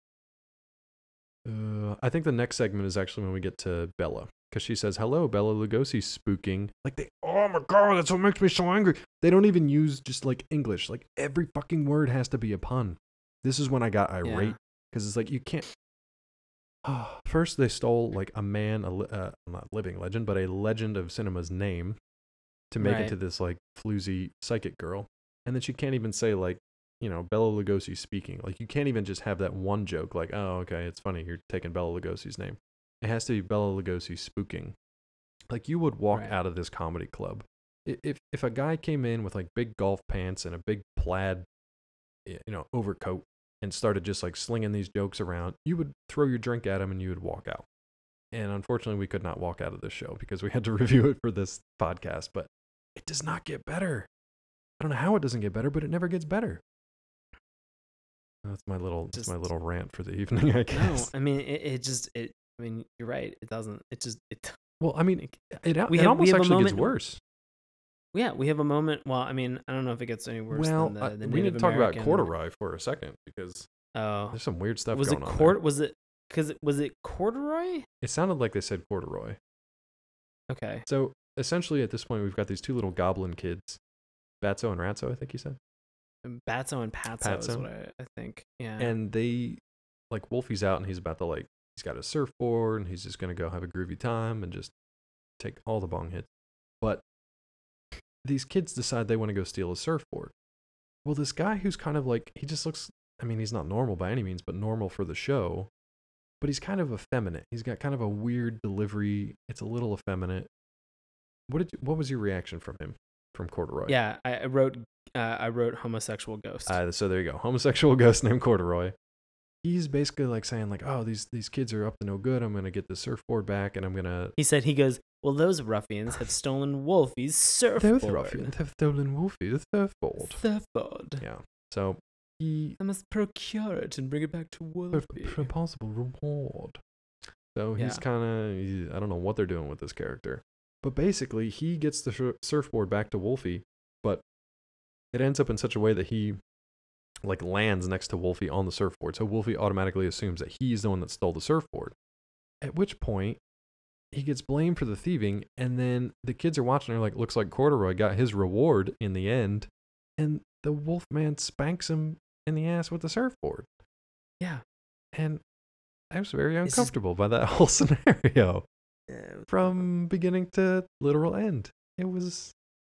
Uh, I think the next segment is actually when we get to Bella, because she says, "Hello, Bella Lugosi's spooking." Like they, oh my God, that's what makes me so angry. They don't even use just like English. Like every fucking word has to be a pun. This is when I got irate, because it's like you can't. Oh, first, they stole like a man, a li- uh, not living legend, but a legend of cinema's name, to make Right. into this like floozy psychic girl, and then she can't even say like, you know, Bella Lugosi speaking. Like you can't even just have that one joke like, oh, okay, it's funny you're taking Bella Lugosi's name. It has to be Bella Lugosi spooking. Like you would walk Right. out of this comedy club I- if if a guy came in with like big golf pants and a big plaid, you know, overcoat and started just like slinging these jokes around, you would throw your drink at him and you would walk out. And unfortunately, we could not walk out of this show because we had to review it for this podcast. But it does not get better. I don't know how it doesn't get better, but it never gets better. That's my little, that's my Just- little rant for the evening, I No, guess. I mean it, it just it. I mean you're right. It doesn't. It just it. Well, I mean, it, it, it We have- we almost have a actually gets moment- worse. Yeah, we have a moment. Well, I mean I don't know if it gets any worse Well, than the, I- the we need Native to talk American. about corduroy for a second because Oh, there's some weird stuff was it going on cord? there. Was it because was it corduroy? It sounded like they said corduroy. Okay. So essentially, at this point, we've got these two little goblin kids, Batso and Ratso, I think you said. Batso and Patso is Patso. what I, I think. Yeah. And they, like, Wolfie's out and he's about to, like, he's got a surfboard and he's just going to go have a groovy time and just take all the bong hits. But these kids decide they want to go steal a surfboard. Well, this guy who's kind of like, he just looks, I mean, he's not normal by any means, but normal for the show. But he's kind of effeminate. He's got kind of a weird delivery. It's a little effeminate. What did you, what was your reaction from him, from Corduroy? yeah, I, I wrote uh, I wrote homosexual ghost. Uh, so there you go. Homosexual ghost named Corduroy. He's basically like saying like, oh, these these kids are up to no good. I'm gonna get the surfboard back, and I'm gonna. he said he goes, well, those ruffians have stolen Wolfie's surfboard. Those ruffians have stolen Wolfie's surfboard. Surfboard. Yeah. So he I must procure it and bring it back to for, Wolfie. for a possible reward. So he's Yeah. kind of I don't know what they're doing with this character, but basically he gets the sur- surfboard back to Wolfie, but it ends up in such a way that he like lands next to Wolfie on the surfboard. So Wolfie automatically assumes that he's the one that stole the surfboard. At which point he gets blamed for the thieving, and then the kids are watching her like, looks like Corduroy got his reward in the end, and the Wolfman spanks him in the ass with the surfboard. Yeah. And I was very It's just- uncomfortable by that whole scenario Uh, from beginning to literal end. It was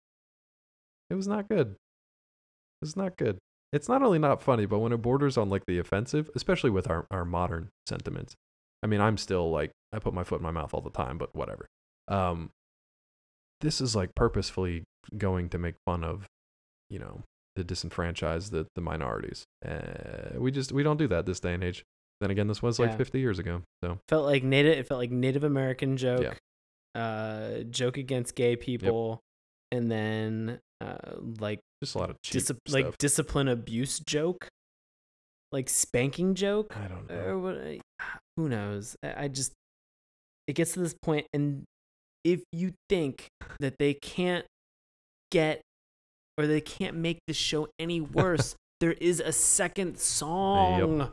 it was not good. It was not good. It's not only not funny, but when it borders on like the offensive, especially with our, our modern sentiments. I mean, I'm still like, I put my foot in my mouth all the time, but whatever. Um, this is like purposefully going to make fun of, you know, the disenfranchised, the, the minorities. Uh, we just, we don't do that this day and age. Then again, this was like Yeah. fifty years ago. So Felt like native. It felt like Native American joke, uh, joke against gay people, and then uh, like just a lot of cheap dis- stuff. like discipline abuse joke, like spanking joke. I don't know. Or what, who knows? I I just it gets to this point, and if you think that they can't get or they can't make the show any worse, there is a second song.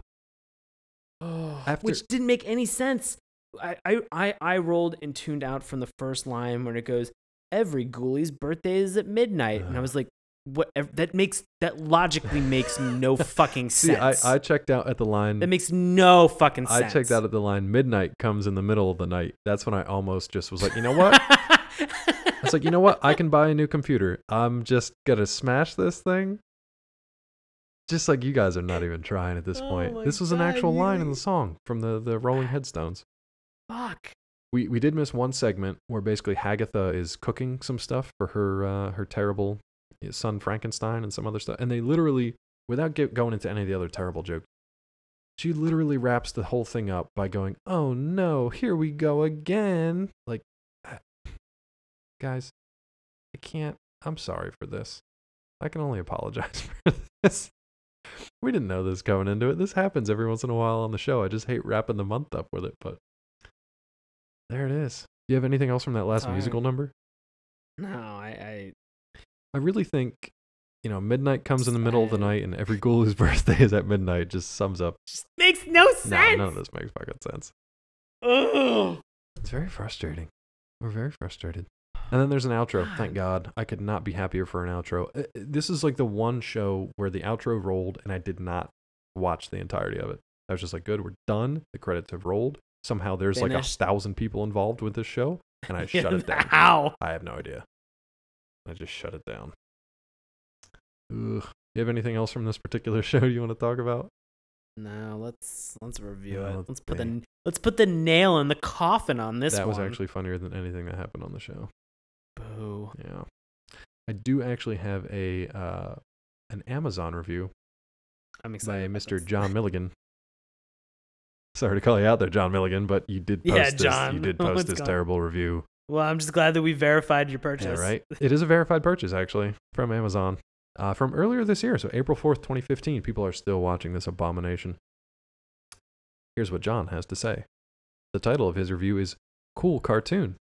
After- Which didn't make any sense. I, I, I, I rolled and tuned out from the first line when it goes, every Ghoulies' birthday is at midnight. And I was like, what? That makes, that logically makes no fucking See, sense. I, I checked out at the line. that makes no fucking I sense. checked out at the line. Midnight comes in the middle of the night. That's when I almost just was like, you know what? I was like, you know what? I can buy a new computer. I'm just gonna smash this thing. Just like you guys are not even trying at this Oh point. my This was an God, actual line in you- the song from the, the Rolling Headstones. Fuck. We we did miss one segment where basically Hagatha is cooking some stuff for her uh, her terrible son Frankenstein and some other stuff. And they literally, without get, going into any of the other terrible jokes, she literally wraps the whole thing up by going, "Oh no, here we go again." Like, guys, I can't. I'm sorry for this. I can only apologize for this. We didn't know this going into it. This happens every once in a while on the show. I just hate wrapping the month up with it, but there it is. Do you have anything else from that last Sorry. musical number? No, I, I really think, you know, midnight comes in the middle of the I- night and every ghoul whose birthday is at midnight just sums up. just makes no sense. No, none of this makes fucking sense. Ugh. It's very frustrating. We're very frustrated. And then there's an outro. Thank God. I could not be happier for an outro. Uh, This is like the one show where the outro rolled and I did not watch the entirety of it. I was just like, good, we're done. The credits have rolled. Somehow there's like a Finished. thousand people involved with this show. And I shut it down. How? I have no idea. I just shut it down. Ugh. You have anything else from this particular show you want to talk about? No, let's let's review No, it. let's Let's put see. the let's put the nail in the coffin on this that was one. actually funnier than anything that happened on the show. Boo. Yeah. I do actually have a uh, an Amazon review I'm by excited. about Mister this. John Milligan. Sorry to call you out there, John Milligan, but you did post Yeah, this. John. You did post What's this going- terrible review. Well, I'm just glad that we verified your purchase. Yeah, right. It is a verified purchase actually from Amazon uh, from earlier this year, so April fourth, twenty fifteen. People are still watching this abomination. Here's what John has to say. The title of his review is "Cool Cartoon."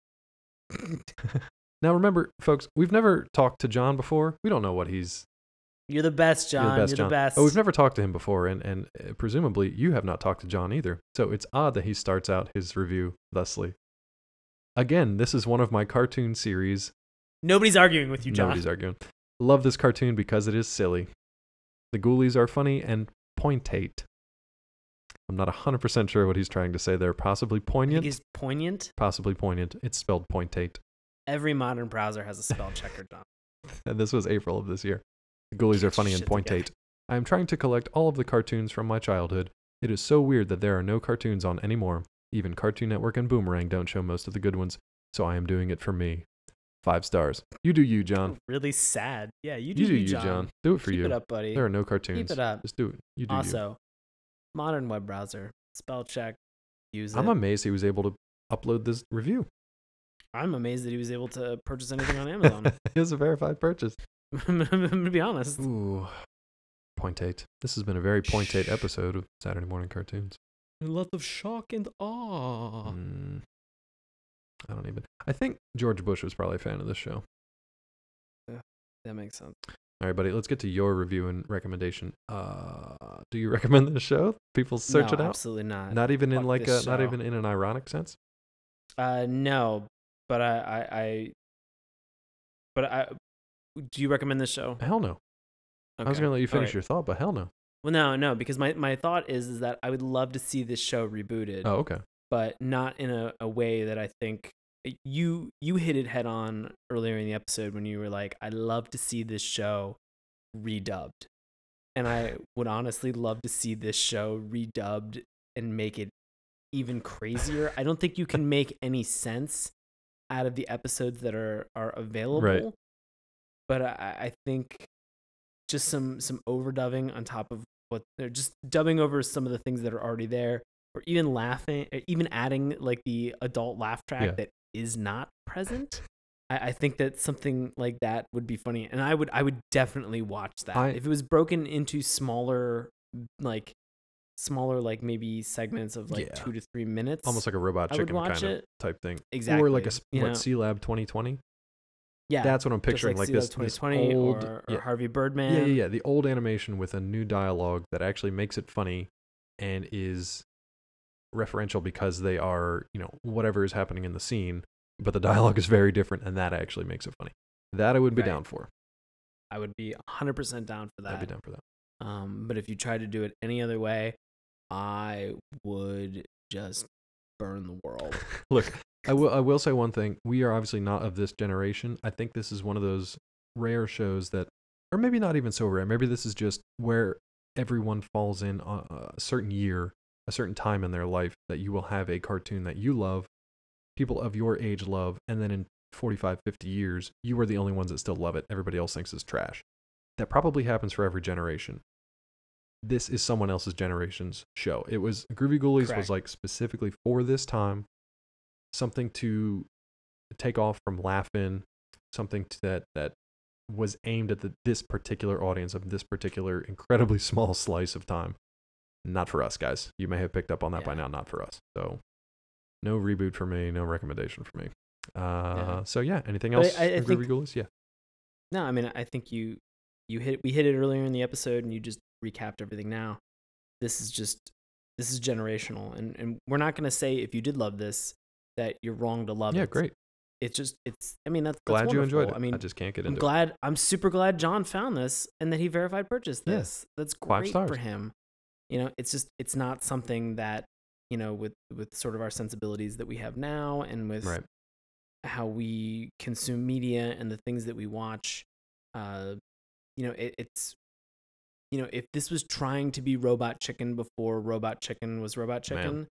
Now remember, folks, we've never talked to John before. We don't know what he's You're the best, You're John. the best, You're John. the best. Oh, we've never talked to him before, and, and uh, presumably you have not talked to John either. So it's odd that he starts out his review thusly. Again, this is one of my cartoon series. Nobody's arguing with you, John. Nobody's arguing. Love this cartoon because it is silly. The Ghoulies are funny and pointate. I'm not one hundred percent sure what he's trying to say there. Possibly I think poignant. he's poignant. Possibly poignant. It's spelled pointate. Every modern browser has a spell checker, John. And this was April of this year. The Ghoulies are funny and Shit together. pointate. I am trying to collect all of the cartoons from my childhood. It is so weird that there are no cartoons on anymore. Even Cartoon Network and Boomerang don't show most of the good ones, so I am doing it for me. Five stars. You do you, John. Really sad. Yeah, you do You do you, you, John. John. Do it for Keep you. it up, buddy. There are no cartoons. Keep it up. Just do it. You do you. Also, modern web browser, spell check, use it. I'm amazed he was able to upload this review. I'm amazed that he was able to purchase anything on Amazon. It was a verified purchase. I'm gonna be honest. Ooh. Pointate. This has been a very pointate episode of Saturday Morning Cartoons. A lot of shock and awe. Mm, I don't even. I think George Bush was probably a fan of this show. That makes sense. All right, buddy. Let's get to your review and recommendation. Uh, do you recommend this show? People search no, it out. Absolutely not. Not even in Fuck like a, this not show. even in an ironic sense. Uh, no, but I, I, I, but I. Do you recommend this show? Hell no. I was Okay. gonna let you All finish right. your thought, but hell no. Well, no, no, because my, my thought is is that I would love to see this show rebooted, Oh, okay. but not in a, a way that I think you you hit it head on earlier in the episode when you were like, I'd love to see this show redubbed, and I would honestly love to see this show redubbed and make it even crazier. I don't think you can make any sense out of the episodes that are are available, Right. but I, I think just some some overdubbing on top of what they're just dubbing over some of the things that are already there, or even laughing, even adding like the adult laugh track Yeah. that is not present. I, I think that something like that would be funny, and I would I would definitely watch that I- if it was broken into smaller, like smaller, like maybe segments of like Yeah. two to three minutes. Almost like a Robot I would Chicken watch kind it. of type thing. Exactly. Or like a, s- you what, know? C-Lab twenty twenty? Yeah, That's what I'm just picturing. Like, C-Lab this, this twenty twenty old... or, or yeah. Harvey Birdman. Yeah, yeah, yeah. The old animation with a new dialogue that actually makes it funny and is referential because they are, you know, whatever is happening in the scene, but the dialogue is very different, and that actually makes it funny. That I would be Right. down for. I would be one hundred percent down for that. I'd be down for that. Um, but if you tried to do it any other way, I would just burn the world. Look, I will I will say one thing. We are obviously not of this generation. I think this is one of those rare shows that, or maybe not even so rare. Maybe this is just where everyone falls in on a certain year, a certain time in their life that you will have a cartoon that you love, people of your age love, and then in forty-five, fifty years, you are the only ones that still love it. Everybody else thinks it's trash. That probably happens for every generation. This is someone else's generation's show. It was Groovy Ghoulies Correct. was like specifically for this time, something to take off from laughing, something to that that was aimed at the, this particular audience of this particular incredibly small slice of time. Not for us, guys. You may have picked up on that by Yeah. now. Not for us. So no reboot for me. No recommendation for me. Uh, Yeah. So yeah, anything But else? I- I from think- Groovy Ghoulies? Yeah. No, I mean, I think you you hit we hit it earlier in the episode, and you just recapped everything. Now, this is just this is generational, and and we're not gonna say if you did love this that you're wrong to love Yeah, it. great. It's just it's. I mean, that's, that's Glad you wonderful. enjoyed it. I mean, I just can't get I'm into it. glad. I'm super glad John found this and that he verified purchased Yeah. this. That's Five great stars. for him. You know, it's just it's not something that, you know, with with sort of our sensibilities that we have now, and with Right. how we consume media and the things that we watch, uh, you know, it, it's, you know, if this was trying to be Robot Chicken before Robot Chicken was Robot Chicken,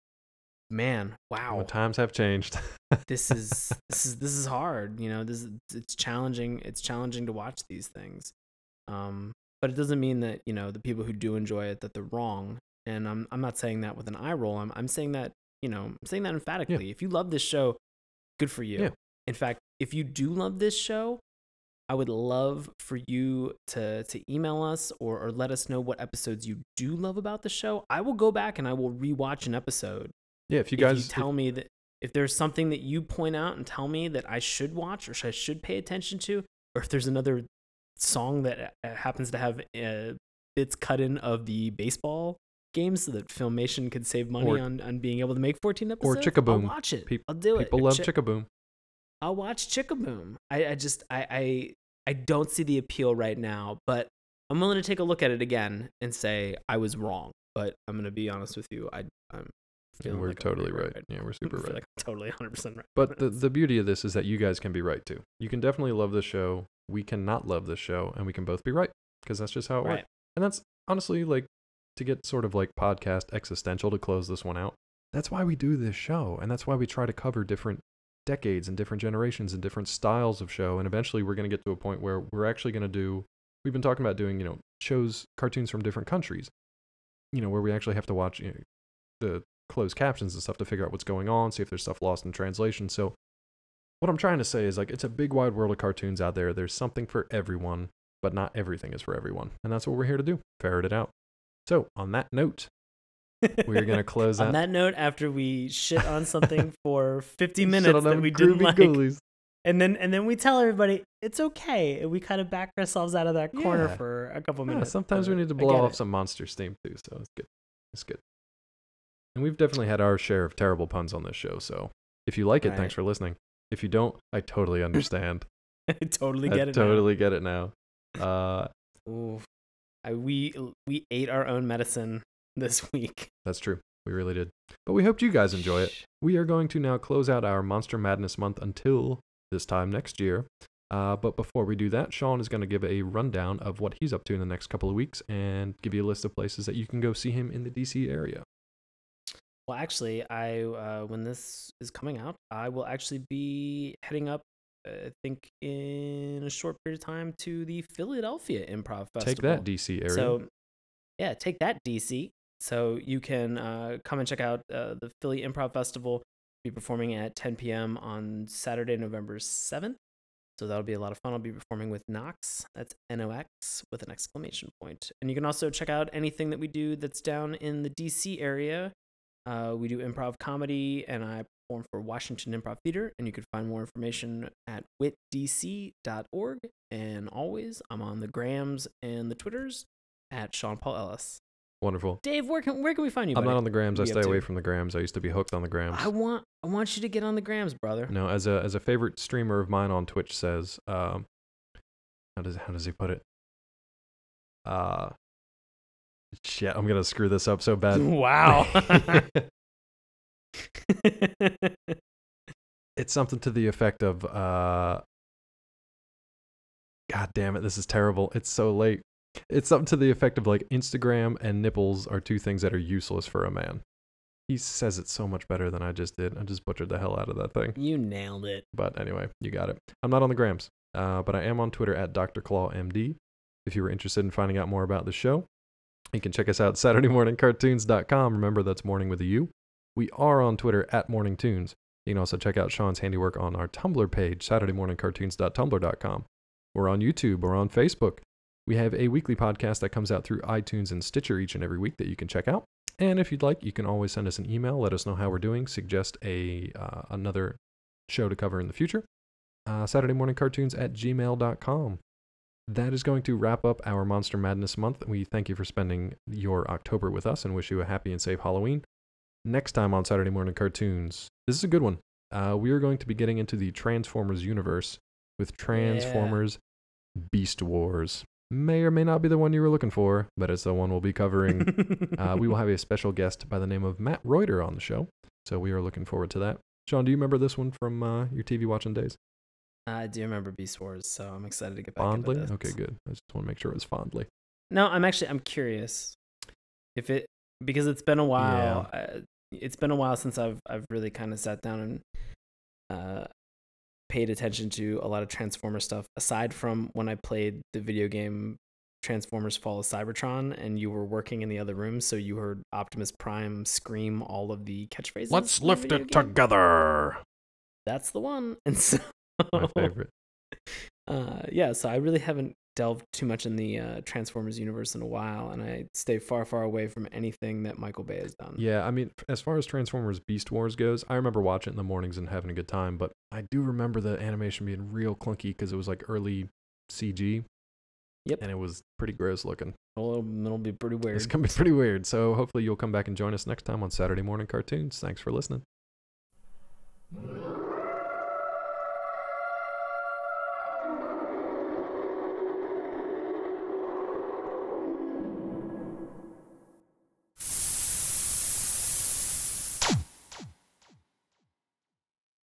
man, wow, Well, times have changed. this is this is this is hard. You know, this is, it's challenging. It's challenging to watch these things, um, but it doesn't mean that, you know, the people who do enjoy it, that they're wrong. And I'm I'm not saying that with an eye roll. I'm I'm saying that, you know, I'm saying that emphatically. If you love this show, good for you. Yeah. In fact, if you do love this show, I would love for you to to email us or or let us know what episodes you do love about the show. I will go back and I will rewatch an episode. Yeah, if you If guys you tell me that, if there's something that you point out and tell me that I should watch or I should pay attention to, or if there's another song that uh, happens to have uh, bits cut in of the baseball games so that Filmation could save money Or- on, on being able to make fourteen or episodes, Chickaboom. I'll watch it. Peop- I'll do it. people Or love Chi- Chickaboom. I'll watch Chickaboom. I, I just I, I I don't see the appeal right now, but I'm willing to take a look at it again and say I was wrong. But I'm gonna be honest with you. I I'm Yeah, feeling we're like I'm totally pretty right. Yeah, we're super I feel right. like I'm totally one hundred percent right. But the, the beauty of this is that you guys can be right too. You can definitely love this show. We cannot love this show, and we can both be right because that's just how it Right. works. And that's honestly like to get sort of like podcast existential to close this one out. That's why we do this show, and that's why we try to cover different decades and different generations and different styles of show. And eventually, we're going to get to a point where we're actually going to do. We've been talking about doing, you know, shows, cartoons from different countries. You know, where we actually have to watch, you know, the closed captions and stuff to figure out what's going on, see if there's stuff lost in translation. So what I'm trying to say is, like, it's a big wide world of cartoons out there. There's something for everyone, but not everything is for everyone. And that's what we're here to do, ferret it out. So on that note, we're going to close on out. that note, after we shit on something for fifty Shit minutes on that them we didn't groovy like, ghoulies. and then and then we tell everybody it's okay, and we kind of back ourselves out of that corner Yeah. for a couple Yeah, minutes. sometimes we but need to I blow get off it. some monster steam too, so it's good. It's good. And we've definitely had our share of terrible puns on this show, so if you like it, Right. thanks for listening. If you don't, I totally understand. I totally I get it. totally get it now. Uh, Now. Ooh, I, we we ate our own medicine this week. that's true. We really did. But we hoped you guys enjoy it. We are going to now close out our Monster Madness month until this time next year. Uh, but before we do that, Sean is going to give a rundown of what he's up to in the next couple of weeks and give you a list of places that you can go see him in the D C area. Well, actually, I uh, when this is coming out, I will actually be heading up, uh, I think, in a short period of time to the Philadelphia Improv Festival. Take that, D C area. So, Yeah, take that, D C. So you can uh, come and check out uh, the Philly Improv Festival. Be performing at ten p.m. on Saturday, November seventh. So that'll be a lot of fun. I'll be performing with Nox. That's N O X with an exclamation point. And you can also check out anything that we do that's down in the D C area. Uh, we do improv comedy, and I perform for Washington Improv Theater. And you can find more information at wit d c dot org. And always, I'm on the Grams and the Twitters at Sean Paul Ellis. Wonderful. Dave, where can where can we find you? I'm buddy? not on the Grams. I What are you stay up to? away from the Grams. I used to be hooked on the Grams. I want I want you to get on the Grams, brother. No, as a as a favorite streamer of mine on Twitch says, um, how does how does he put it? Uh, shit, I'm gonna screw this up so bad. Wow. It's something to the effect of, uh, God damn it, this is terrible. It's so late. It's something to the effect of like Instagram and nipples are two things that are useless for a man. He says it so much better than I just did. I just butchered the hell out of that thing. You nailed it. But anyway, you got it. I'm not on the Grams, uh, but I am on Twitter at Doctor Claw M D. If you were interested in finding out more about the show, you can check us out at Saturday Morning Cartoons dot com. Remember, that's morning with a U. We are on Twitter at Morning Tunes. You can also check out Sean's handiwork on our Tumblr page, Saturday Morning Cartoons dot tumblr dot com. We're on YouTube. We're on Facebook. We have a weekly podcast that comes out through iTunes and Stitcher each and every week that you can check out. And if you'd like, you can always send us an email. Let us know how we're doing. Suggest a uh, another show to cover in the future. Uh, Saturday Morning Cartoons at gmail dot com. That is going to wrap up our Monster Madness month. We thank you for spending your October with us and wish you a happy and safe Halloween. Next time on Saturday Morning Cartoons, this is a good one. Uh, we are going to be getting into the Transformers universe with Transformers yeah. Beast Wars. May or may not be the one you were looking for, but it's the one we'll be covering. uh, we will have a special guest by the name of Matt Reuter on the show, so we are looking forward to that. Sean, do you remember this one from uh, your T V watching days? I do remember Beast Wars, so I'm excited to get back Fondly? into this. Okay, good. I just want to make sure it was fondly. No, I'm actually I'm curious if it because it's been a while. Yeah. Uh, it's been a while since I've I've really kind of sat down and uh, paid attention to a lot of Transformers stuff. Aside from when I played the video game Transformers: Fall of Cybertron, and you were working in the other room, so you heard Optimus Prime scream all of the catchphrases. Let's lift it game. together. That's the one. And so my favorite. Uh, yeah, so I really haven't delved too much in the uh, Transformers universe in a while, and I stay far, far away from anything that Michael Bay has done. Yeah, I mean, as far as Transformers Beast Wars goes, I remember watching it in the mornings and having a good time, but I do remember the animation being real clunky because it was like early C G. Yep. And it was pretty gross looking. Well, it'll be pretty weird. It's going to be pretty weird, so hopefully you'll come back and join us next time on Saturday Morning Cartoons. Thanks for listening.